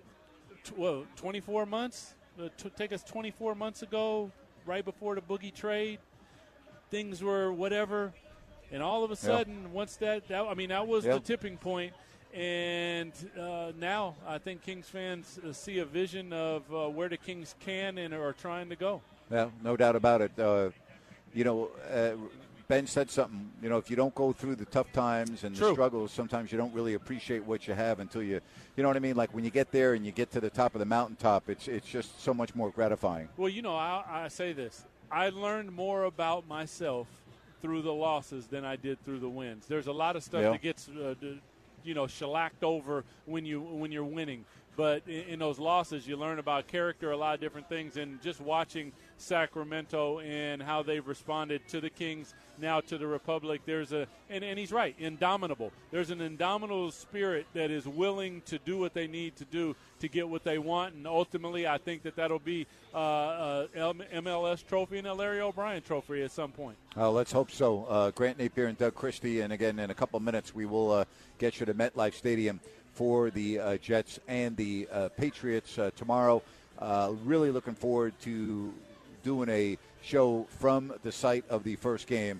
t- well, twenty-four months. Uh, t- take us twenty-four months ago, right before the Boogie trade. Things were whatever, and all of a sudden, once that, that I mean, that was Yep. the tipping point. And uh, now I think Kings fans uh, see a vision of uh, where the Kings can and are trying to go. Yeah, no doubt about it. Uh, you know, uh, Ben said something. You know, if you don't go through the tough times and True. the struggles, sometimes you don't really appreciate what you have until you, you know what I mean? Like when you get there and you get to the top of the mountaintop, it's it's just so much more gratifying. Well, you know, I, I say this. I learned more about myself through the losses than I did through the wins. There's a lot of stuff Yeah. that gets, uh, d- you know, shellacked over when you when you're winning. But in, in those losses, you learn about character, a lot of different things, and just watching Sacramento and how they've responded to the Kings, now to the Republic. There's a, and, and he's right, indomitable. There's an indomitable spirit that is willing to do what they need to do to get what they want, and ultimately, I think that that'll be uh, uh, M L S trophy and a Larry O'Brien trophy at some point. Uh, let's hope so. Uh, Grant Napier and Doug Christie, and again, in a couple of minutes, we will uh, get you to MetLife Stadium for the uh, Jets and the uh, Patriots uh, tomorrow. Uh, really looking forward to doing a show from the site of the first game,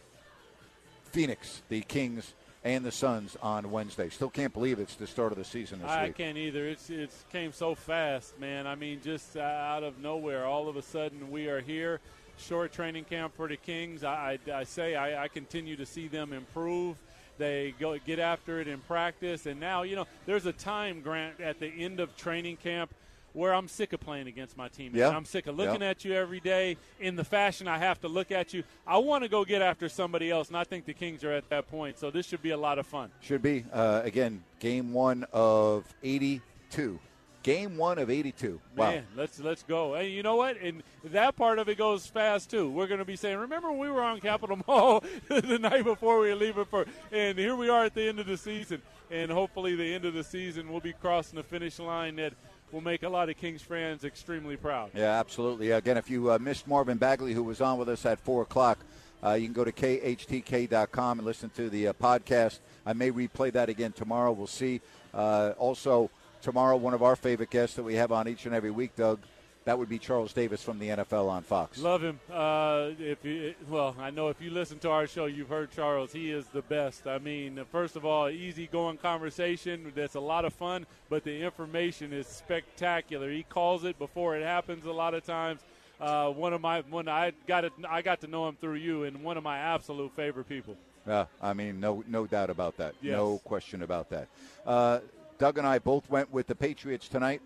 Phoenix, the Kings and the Suns on Wednesday. Still can't believe it's the start of the season this I week. can't either. It's it's came so fast, man. I mean, just uh, out of nowhere, all of a sudden we are here. Short training camp for the Kings. I, I, I say I, I continue to see them improve. They go get after it in practice, and now you know there's a time, Grant, at the end of training camp where I'm sick of playing against my teammates. Yeah. I'm sick of looking Yeah. at you every day in the fashion I have to look at you. I want to go get after somebody else, and I think the Kings are at that point. So this should be a lot of fun. Should be. Uh, again, game one of eighty-two. Game one of eighty-two. Wow. Man, let's let's go. Hey, you know what? And that part of it goes fast too. We're going to be saying, remember when we were on Capitol Mall the night before we were leaving for, and here we are at the end of the season. And hopefully, the end of the season, we'll be crossing the finish line that will make a lot of Kings fans extremely proud. Yeah, absolutely. Again, if you uh, missed Marvin Bagley, who was on with us at four o'clock, Uh, you can go to K H T K dot com and listen to the uh, podcast. I may replay that again tomorrow. We'll see. Uh, also, tomorrow, one of our favorite guests that we have on each and every week, Doug, that would be Charles Davis from the N F L on Fox. Love him. Uh, if you, well, I know if you listen to our show, you've heard Charles. He is the best. I mean, first of all, easygoing conversation. That's a lot of fun, but the information is spectacular. He calls it before it happens a lot of times. Uh, one of my when I got it, I got to know him through you, and one of my absolute favorite people. Yeah, I mean, no, no doubt about that. Yes. No question about that. Uh, Doug and I both went with the Patriots tonight.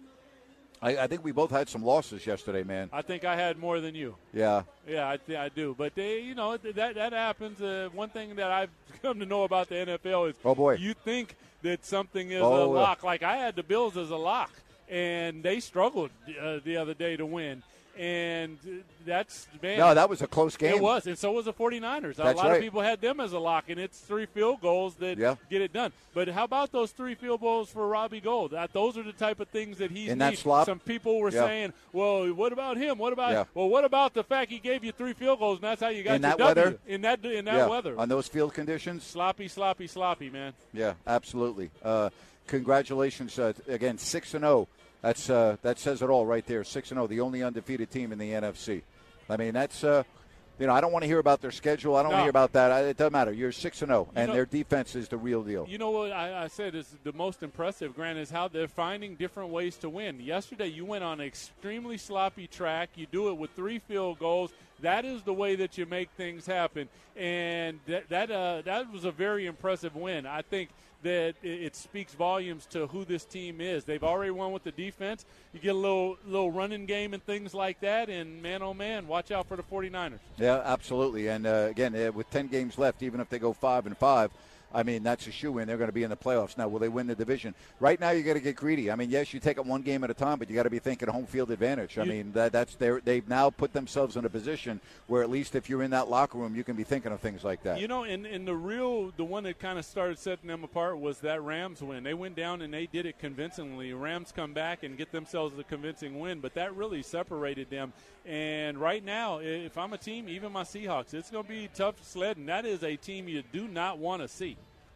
I, I think we both had some losses yesterday, man. I think I had more than you. Yeah. Yeah, I, th- I do. But, they, you know, that that happens. Uh, one thing that I've come to know about the N F L is oh boy. you think that something is oh, a lock. Like I had the Bills as a lock, and they struggled uh, the other day to win. And that's, man. No, that was a close game. It was, and so was the 49ers. That's a lot right. of people had them as a lock, and it's three field goals that yeah. get it done. But how about those three field goals for Robbie Gould? That, those are the type of things that he's in that slop. Some people were yeah. saying, well, what about him? What about yeah. Well, what about the fact he gave you three field goals, and that's how you got in your that W? weather? In that, in that yeah. weather. On those field conditions? Sloppy, sloppy, sloppy, man. Yeah, absolutely. Uh, congratulations. Uh, again, six and oh. That's uh, that says it all right there. Six and zero, the only undefeated team in the N F C. I mean, that's uh, you know, I don't want to hear about their schedule. I don't no. want to hear about that. I, it doesn't matter. You're six and zero, and know, their defense is the real deal. You know what I, I said is the most impressive, Grant, is how they're finding different ways to win. Yesterday, you went on an extremely sloppy track. You do it with three field goals. That is the way that you make things happen, and that that uh, that was a very impressive win. I think that it speaks volumes to who this team is. They've already won with the defense. You get a little little running game and things like that, and man, oh man, watch out for the 49ers. Yeah, absolutely. And uh, again, uh, with ten games left, even if they go five and five, I mean, that's a shoe-in. They're going to be in the playoffs. Now, will they win the division? Right now, you got to get greedy. I mean, yes, you take it one game at a time, but you got to be thinking home field advantage. I you, mean, that, that's their, they've now put themselves in a position where at least if you're in that locker room, you can be thinking of things like that. You know, and, and the real, the one that kind of started setting them apart was that Rams win. They went down and they did it convincingly. Rams come back and get themselves a convincing win, but that really separated them. And right now, if I'm a team, even my Seahawks, it's going to be tough sledding. That is a team you do not want to see.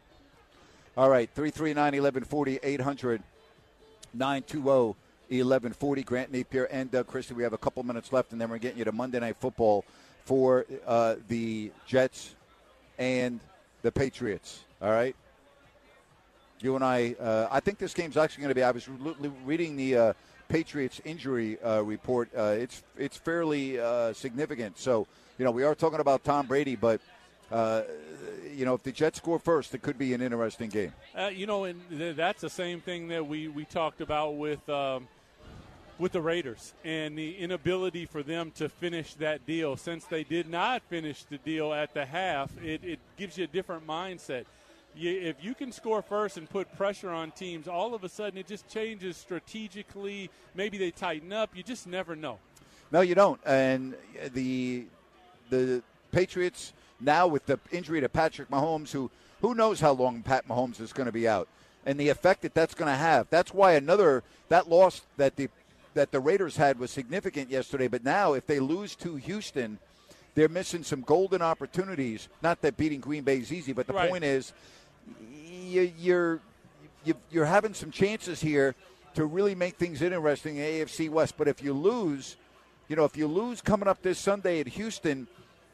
All right, three three nine, eleven forty, eight hundred, nine two zero, eleven forty. Grant Napier and Doug Christie. We have a couple minutes left, and then we're getting you to Monday Night Football for uh, the Jets and the Patriots. All right? You and I, uh, I think this game's actually going to be, I was re- reading the uh, Patriots injury uh, report. Uh, it's, it's fairly uh, significant. So, you know, we are talking about Tom Brady, but Uh, you know, if the Jets score first, it could be an interesting game. Uh, you know, and th- that's the same thing that we, we talked about with um, with the Raiders and the inability for them to finish that deal. Since they did not finish the deal at the half, it, it gives you a different mindset. You, if you can score first and put pressure on teams, all of a sudden it just changes strategically. Maybe they tighten up. You just never know. No, you don't. And the the Patriots – now with the injury to Patrick Mahomes, who who knows how long Pat Mahomes is going to be out, and the effect that that's going to have. That's why another that loss that the that the Raiders had was significant yesterday. But now, if they lose to Houston, they're missing some golden opportunities. Not that beating Green Bay is easy, but the right. point is, you, you're you're having some chances here to really make things interesting in the A F C West. But if you lose, you know, if you lose coming up this Sunday at Houston.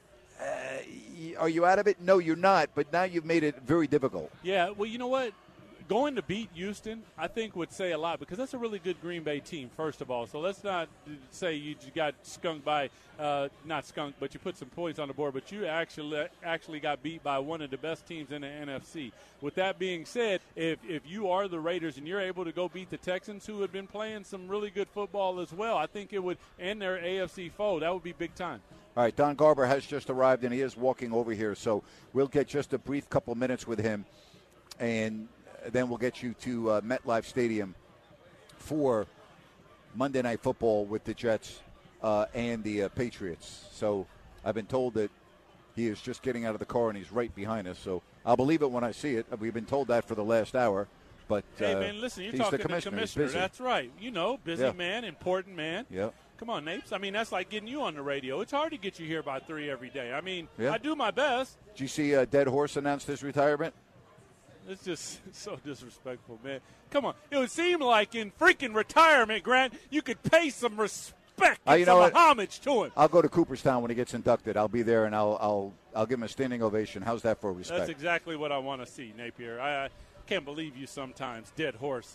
Uh, are you out of it? No, you're not, but now you've made it very difficult. Yeah, well, you know what? Going to beat Houston, I think, would say a lot because that's a really good Green Bay team, first of all. So let's not say you got skunked by, uh, not skunked, but you put some points on the board, but you actually actually got beat by one of the best teams in the N F C. With that being said, if, if you are the Raiders and you're able to go beat the Texans, who have been playing some really good football as well, I think it would end their A F C foe. That would be big time. All right, Don Garber has just arrived, and he is walking over here, so we'll get just a brief couple minutes with him, and then we'll get you to uh, MetLife Stadium for Monday Night Football with the Jets uh, and the uh, Patriots. So I've been told that he is just getting out of the car, and he's right behind us, so I'll believe it when I see it. We've been told that for the last hour. But, hey, uh, man, listen, you're he's talking the commissioner. to the commissioner. That's right. You know, busy yeah. man, important man. Yeah. Come on, Napes. I mean, that's like getting you on the radio. It's hard to get you here by three every day. I mean, yeah. I do my best. Did you see uh, Dead Horse announced his retirement? It's just so disrespectful, man. Come on. It would seem like in freaking retirement, Grant, you could pay some respect uh, and you know some what? homage to him. I'll go to Cooperstown when he gets inducted. I'll be there, and I'll I'll I'll give him a standing ovation. How's that for respect? That's exactly what I want to see, Napier. I, I can't believe you sometimes, Dead Horse.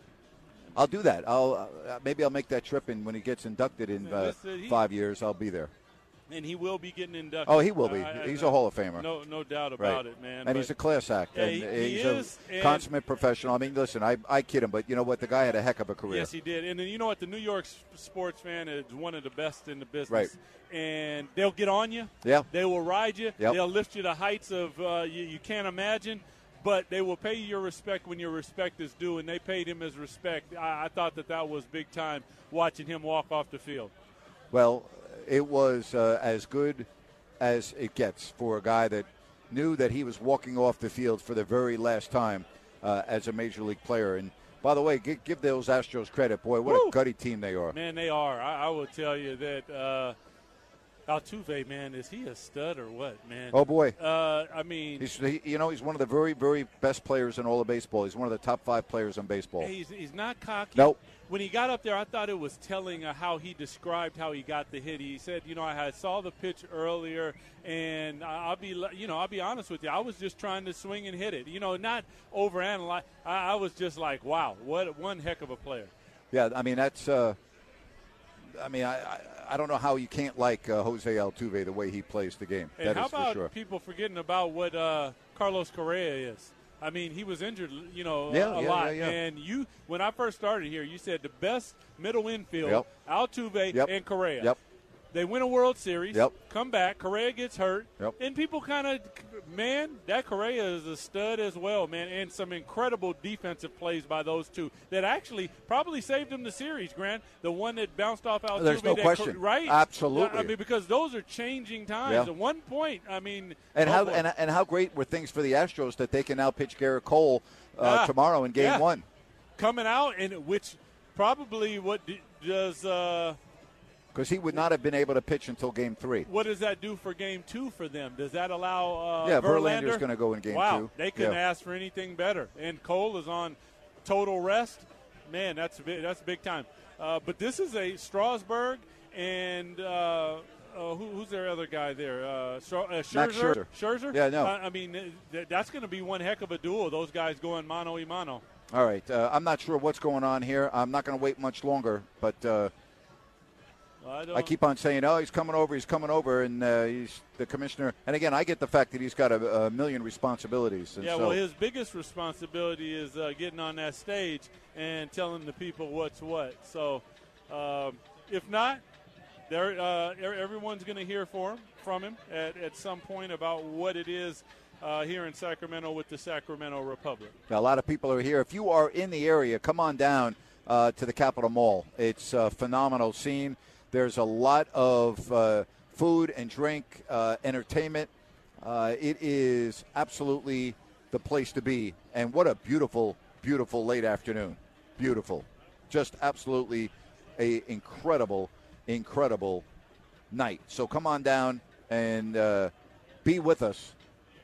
I'll do that. I'll uh, maybe I'll make that trip, and when he gets inducted in uh, Listen, he- five years, I'll be there. And he will be getting inducted. Oh, he will be. I- I- he's a Hall of Famer. No, no doubt Right. about it, man. And But- he's a class act. Yeah, and he- he he's is, a and- consummate professional. I mean, listen, I, I kid him, but you know what? The guy had a heck of a career. Yes, he did. And then you know what? The New York s- sports fan is one of the best in the business. Right. And they'll get on you. Yeah. They will ride you. Yep. They'll lift you to heights of uh, you, you can't imagine. But they will pay you your respect when your respect is due, and they paid him his respect. I, I thought that that was big time watching him walk off the field. Well, it was uh, as good as it gets for a guy that knew that he was walking off the field for the very last time uh, as a major league player. And by the way, give, give those Astros credit. Boy, what Woo! a gutty team they are. Man, they are. I, I will tell you that uh, Altuve, man, is he a stud or what, man? Oh, boy. Uh, I mean, He's, he, you know, he's one of the very, very best players in all of baseball. He's one of the top five players in baseball. he's, he's not cocky. Nope. When he got up there, I thought it was telling uh, how he described how he got the hit. He said, you know, I saw the pitch earlier, and I'll be, you know, I'll be honest with you. I was just trying to swing and hit it. You know, not overanalyze. I, I was just like, wow, what one heck of a player. Yeah, I mean, that's uh, – I mean, I, I I don't know how you can't like uh, Jose Altuve the way he plays the game. And that how is about for sure. people forgetting about what uh, Carlos Correa is? I mean, he was injured, you know, Yeah, a, a yeah, lot. yeah, yeah. And you, when I first started here, you said the best middle infield, Yep. Altuve Yep. and Correa. Yep. They win a World Series, Yep. come back, Correa gets hurt, Yep. and people kind of, man, that Correa is a stud as well, man, and some incredible defensive plays by those two that actually probably saved them the series, Grant. The one that bounced off Altuve. There's no that, question. Right? Absolutely. I mean, because those are changing times. Yeah. At one point, I mean. And oh how boy. and, and how great were things for the Astros that they can now pitch Garrett Cole uh, Ah, tomorrow in Game yeah. One. Coming out, and which probably what d- does uh, Because he would not have been able to pitch until Game Three. what does that do for Game Two for them? Does that allow uh, Yeah, Verlander? Verlander's gonna go in Game wow, two. they couldn't Yeah. ask for anything better. And Cole is on total rest. Man, that's big, that's big time. Uh, but this is a Strasburg and. Uh, Uh, who, who's their other guy there? Uh, Scher- uh, Scherzer? Max Scherzer. Scherzer? Yeah, no. Uh, I mean, th- that's going to be one heck of a duel. Those guys going mano y mano. All right. Uh, I'm not sure what's going on here. I'm not going to wait much longer, but uh, Well, I, don't, I keep on saying, oh, he's coming over, he's coming over, and uh, he's the commissioner. And again, I get the fact that he's got a, a million responsibilities. And Yeah, so, well, his biggest responsibility is uh, getting on that stage and telling the people what's what. So, um, if not, there uh, er- everyone's going to hear for him, from him at, at some point about what it is uh, here in Sacramento with the Sacramento Republic. a lot of people are here. If you are in the area, come on down uh, to the Capitol Mall. It's a phenomenal scene. There's a lot of uh, food and drink, uh, entertainment. Uh, it is absolutely the place to be. And what a beautiful, beautiful late afternoon. Beautiful. Just absolutely a incredible, incredible night. So come on down and uh, be with us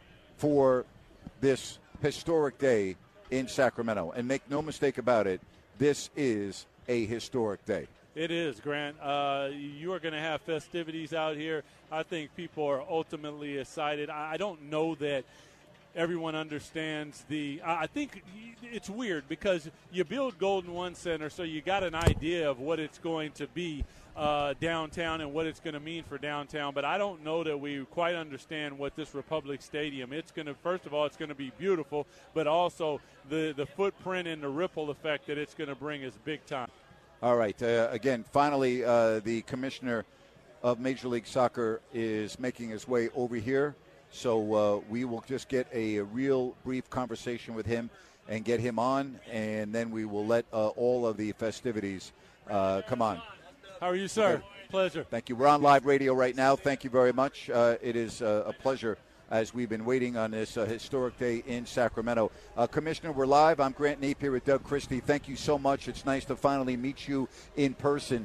for this historic day in Sacramento. And make no mistake about it, this is a historic day. It is, Grant. Uh, you are going to have festivities out here. I think people are ultimately excited. I, I don't know that everyone understands the. I, I think it's weird because you build Golden One Center, so you got an idea of what it's going to be uh, downtown and what it's going to mean for downtown. But I don't know that we quite understand what this Republic Stadium. It's going to. First of all, it's going to be beautiful, but also the the footprint and the ripple effect that it's going to bring is big time. All right. Uh, again, finally, uh, the commissioner of Major League Soccer is making his way over here. So uh, we will just get a, a real brief conversation with him and get him on, and then we will let uh, all of the festivities uh, come on. How are you, sir? Okay. Pleasure. Thank you. We're on live radio right now. Thank you very much. Uh, it is uh, a pleasure as we've been waiting on this uh, historic day in Sacramento. Uh, Commissioner, we're live. I'm Grant Napier with Doug Christie. Thank you so much. It's nice to finally meet you in person.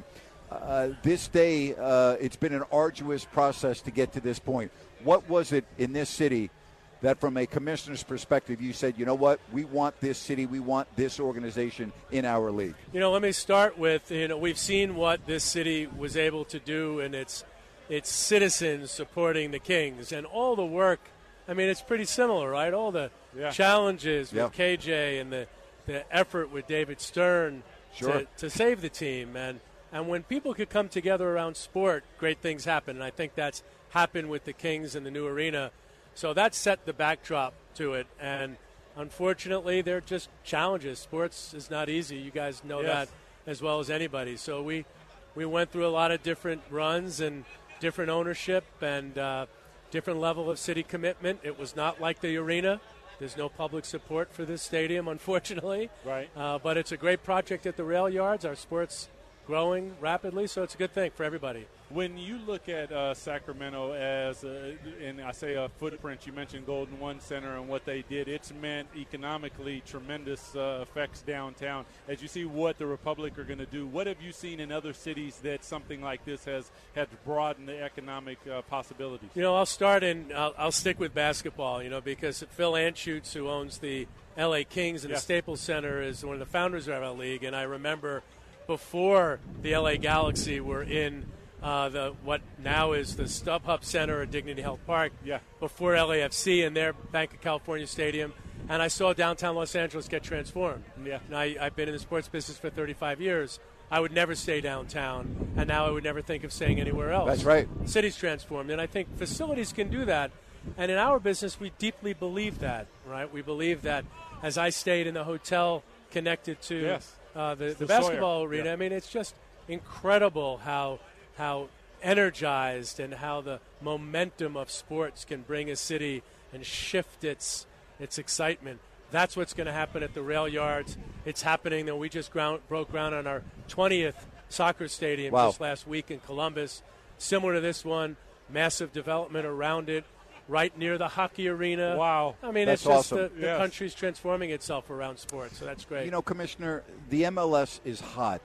Uh, this day, uh, it's been an arduous process to get to this point. What was it in this city that, from a commissioner's perspective, you said, you know what, we want this city, we want this organization in our league? You know, let me start with, you know, we've seen what this city was able to do and its its citizens supporting the Kings and all the work. I mean, it's pretty similar, right? All the yeah. challenges with yeah. K J and the, the effort with David Stern sure. to, to save the team. And, and when people could come together around sport, great things happen. And I think that's happened with the Kings and the new arena. So that set the backdrop to it. And unfortunately, they're just challenges. Sports is not easy. You guys know yes. that as well as anybody. So we, we went through a lot of different runs and different ownership and uh, different level of city commitment. It was not like the arena. There's no public support for this stadium, unfortunately. Right. Uh, but it's a great project at the rail yards. Our sport's growing rapidly, so it's a good thing for everybody. When you look at uh, Sacramento as, a, and I say a footprint, you mentioned Golden One Center and what they did. It's meant economically tremendous uh, effects downtown. As you see what the Republic are going to do, what have you seen in other cities that something like this has has broadened the economic uh, possibilities? You know, I'll start in, I'll, I'll stick with basketball, you know, because Phil Anschutz, who owns the L A Kings and yes. the Staples Center, is one of the founders of our league. And I remember before the L A Galaxy were in Uh, the what now is the StubHub Center at Dignity Health Park, yeah. before L A F C and their Bank of California Stadium, and I saw downtown Los Angeles get transformed. Yeah. And I, I've been in the sports business for thirty-five years. I would never stay downtown, and now I would never think of staying anywhere else. That's right. The city's transformed, and I think facilities can do that. And in our business, we deeply believe that, right? We believe that as I stayed in the hotel connected to yes. uh, the, the, the basketball Sawyer. arena, yeah. I mean, it's just incredible how how energized and how the momentum of sports can bring a city and shift its its excitement. That's what's going to happen at the rail yards. It's happening. That we just ground, broke ground on our twentieth soccer stadium wow. just last week in Columbus. Similar to this one, massive development around it, right near the hockey arena. Wow. I mean, that's it's just awesome. the, the yes. country's transforming itself around sports, so that's great. You know, Commissioner, the M L S is hot.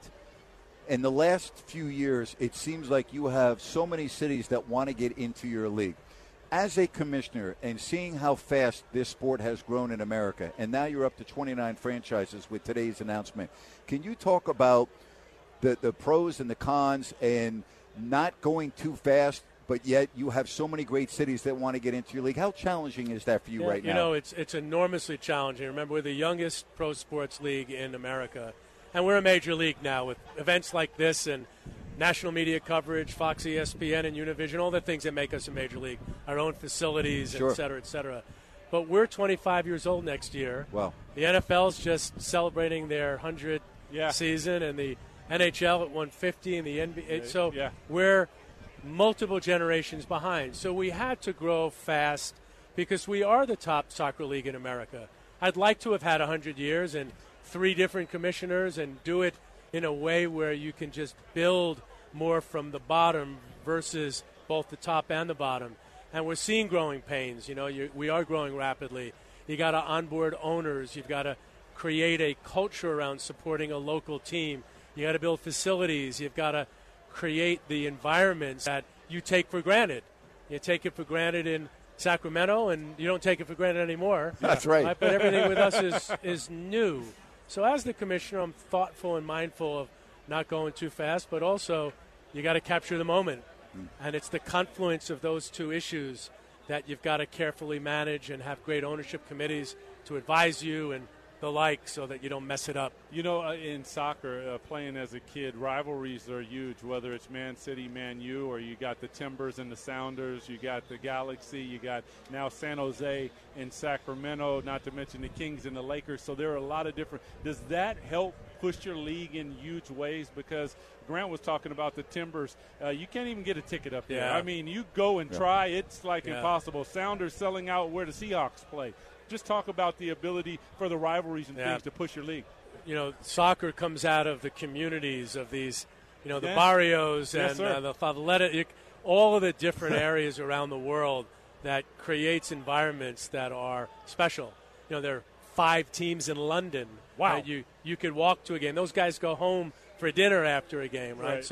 In the last few years, it seems like you have so many cities that want to get into your league. As a commissioner and seeing how fast this sport has grown in America, and now you're up to twenty-nine franchises with today's announcement, can you talk about the, the pros and the cons and not going too fast, but yet you have so many great cities that want to get into your league? How challenging is that for you yeah, right you now? You know, it's it's enormously challenging. Remember, we're the youngest pro sports league in America. And we're a major league now with events like this and national media coverage, Fox, E S P N, and Univision, all the things that make us a major league, our own facilities, sure. et cetera, et cetera. But we're twenty-five years old next year. Wow. The N F L's just celebrating their one hundredth yeah. season, and the N H L at one hundred fifty, and the N B A. Yeah. So yeah. we're multiple generations behind. So we had to grow fast because we are the top soccer league in America. I'd like to have had one hundred years and three different commissioners and do it in a way where you can just build more from the bottom versus both the top and the bottom. And we're seeing growing pains. You know, you, we are growing rapidly. You got to onboard owners. You've got to create a culture around supporting a local team. You got to build facilities. You've got to create the environments that you take for granted. You take it for granted in Sacramento, and you don't take it for granted anymore. That's right. right? But everything with us is is new. So as the commissioner, I'm thoughtful and mindful of not going too fast, but also you got to capture the moment. Mm. And it's the confluence of those two issues that you've got to carefully manage and have great ownership committees to advise you and the like so that you don't mess it up. You know, uh, in soccer, uh, playing as a kid, rivalries are huge, whether it's Man City, Man U, or you got the Timbers and the Sounders, you got the Galaxy, you got now San Jose and Sacramento, not to mention the Kings and the Lakers. So there are a lot of different – does that help push your league in huge ways? Because Grant was talking about the Timbers. Uh, you can't even get a ticket up there. Yeah. I mean, you go and try. It's like yeah. impossible. Sounders selling out where the Seahawks play. Just talk about the ability for the rivalries and yeah. things to push your league. You know, soccer comes out of the communities of these, you know, the yeah. barrios yes, and uh, the faveleta, all of the different areas around the world that creates environments that are special. You know, there are five teams in London. Wow. Right? You, you could walk to a game. Those guys go home for dinner after a game, right? right. So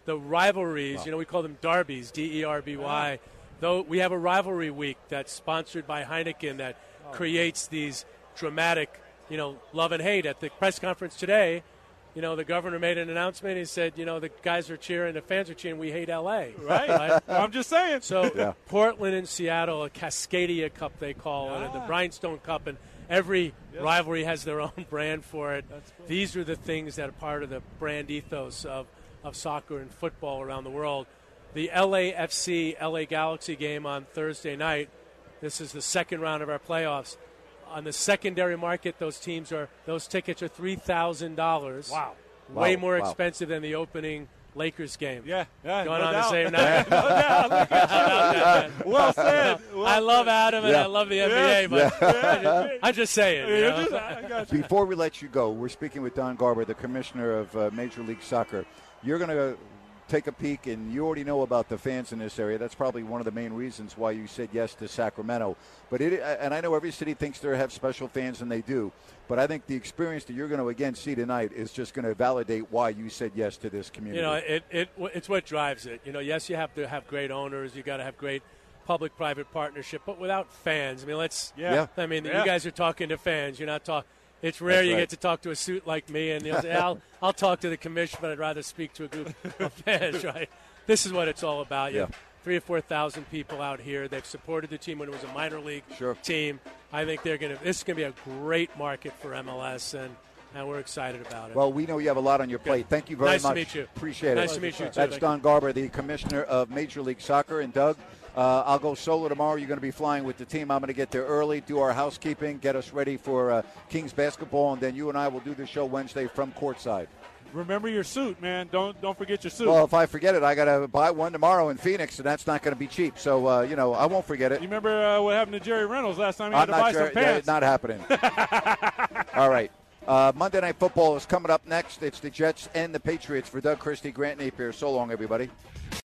the rivalries, Wow. you know, we call them derbies, D E R B Y. Yeah. Though we have a rivalry week that's sponsored by Heineken that Oh. creates these dramatic, you know, love and hate. At the press conference today, you know, the governor made an announcement. He said, you know, the guys are cheering, the fans are cheering, we hate L A. Right. Right? I'm just saying. So Yeah. Portland and Seattle, a Cascadia Cup they call it, and the Ah. Rhinestone Cup, and every Yes. rivalry has their own brand for it. That's cool. These are the things that are part of the brand ethos of, of soccer and football around the world. The L A F C L A Galaxy game on Thursday night, this is the second round of our playoffs. On the secondary market, those teams are those tickets are three thousand dollars. Wow. Way Wow, more wow. expensive than the opening Lakers game. Yeah. Yeah. Going no on doubt. the same night. no doubt. Look at you. Well said. Well I love said. Adam and Yeah. I love the N B A, Yeah. but Yeah. I'm just saying. you Yeah, know? just- I got you. Before we let you go, we're speaking with Don Garber, the commissioner of uh, Major League Soccer. You're going to take a peek, and you already know about the fans in this area. That's probably one of the main reasons why you said yes to Sacramento. But it, and I know every city thinks they have special fans, and they do. But I think the experience that you're going to again see tonight is just going to validate why you said yes to this community. You know, it, it it's what drives it. You know, yes, you have to have great owners. You got to have great public-private partnership, but without fans, I mean, let's. Yeah. Yeah. I mean, Yeah. you guys are talking to fans. You're not talking. It's rare That's you right. get to talk to a suit like me, and you'll say, I'll, I'll talk to the commission, but I'd rather speak to a group of fans, right? This is what it's all about. You Yeah. have three or four thousand people out here. They've supported the team when it was a minor league Sure. team. I think they're going to. This is going to be a great market for M L S, and, and we're excited about it. Well, we know you have a lot on your plate. Thank you very Nice to much. meet you. Appreciate Nice it. to meet you, too. That's Thank Don Garber, the commissioner of Major League Soccer. And Doug, uh, I'll go solo tomorrow. You're going to be flying with the team. I'm going to get there early, do our housekeeping, get us ready for uh, Kings basketball, and then you and I will do the show Wednesday from courtside. Remember your suit, man. Don't don't forget your suit. Well, if I forget it, I got to buy one tomorrow in Phoenix, and that's not going to be cheap. So, uh, you know, I won't forget it. you remember uh, what happened to Jerry Reynolds last time he had I'm to buy not sure. some pants? Yeah, not happening. All right. Uh, Monday Night Football is coming up next. It's the Jets and the Patriots for Doug Christie, Grant Napier. So long, everybody.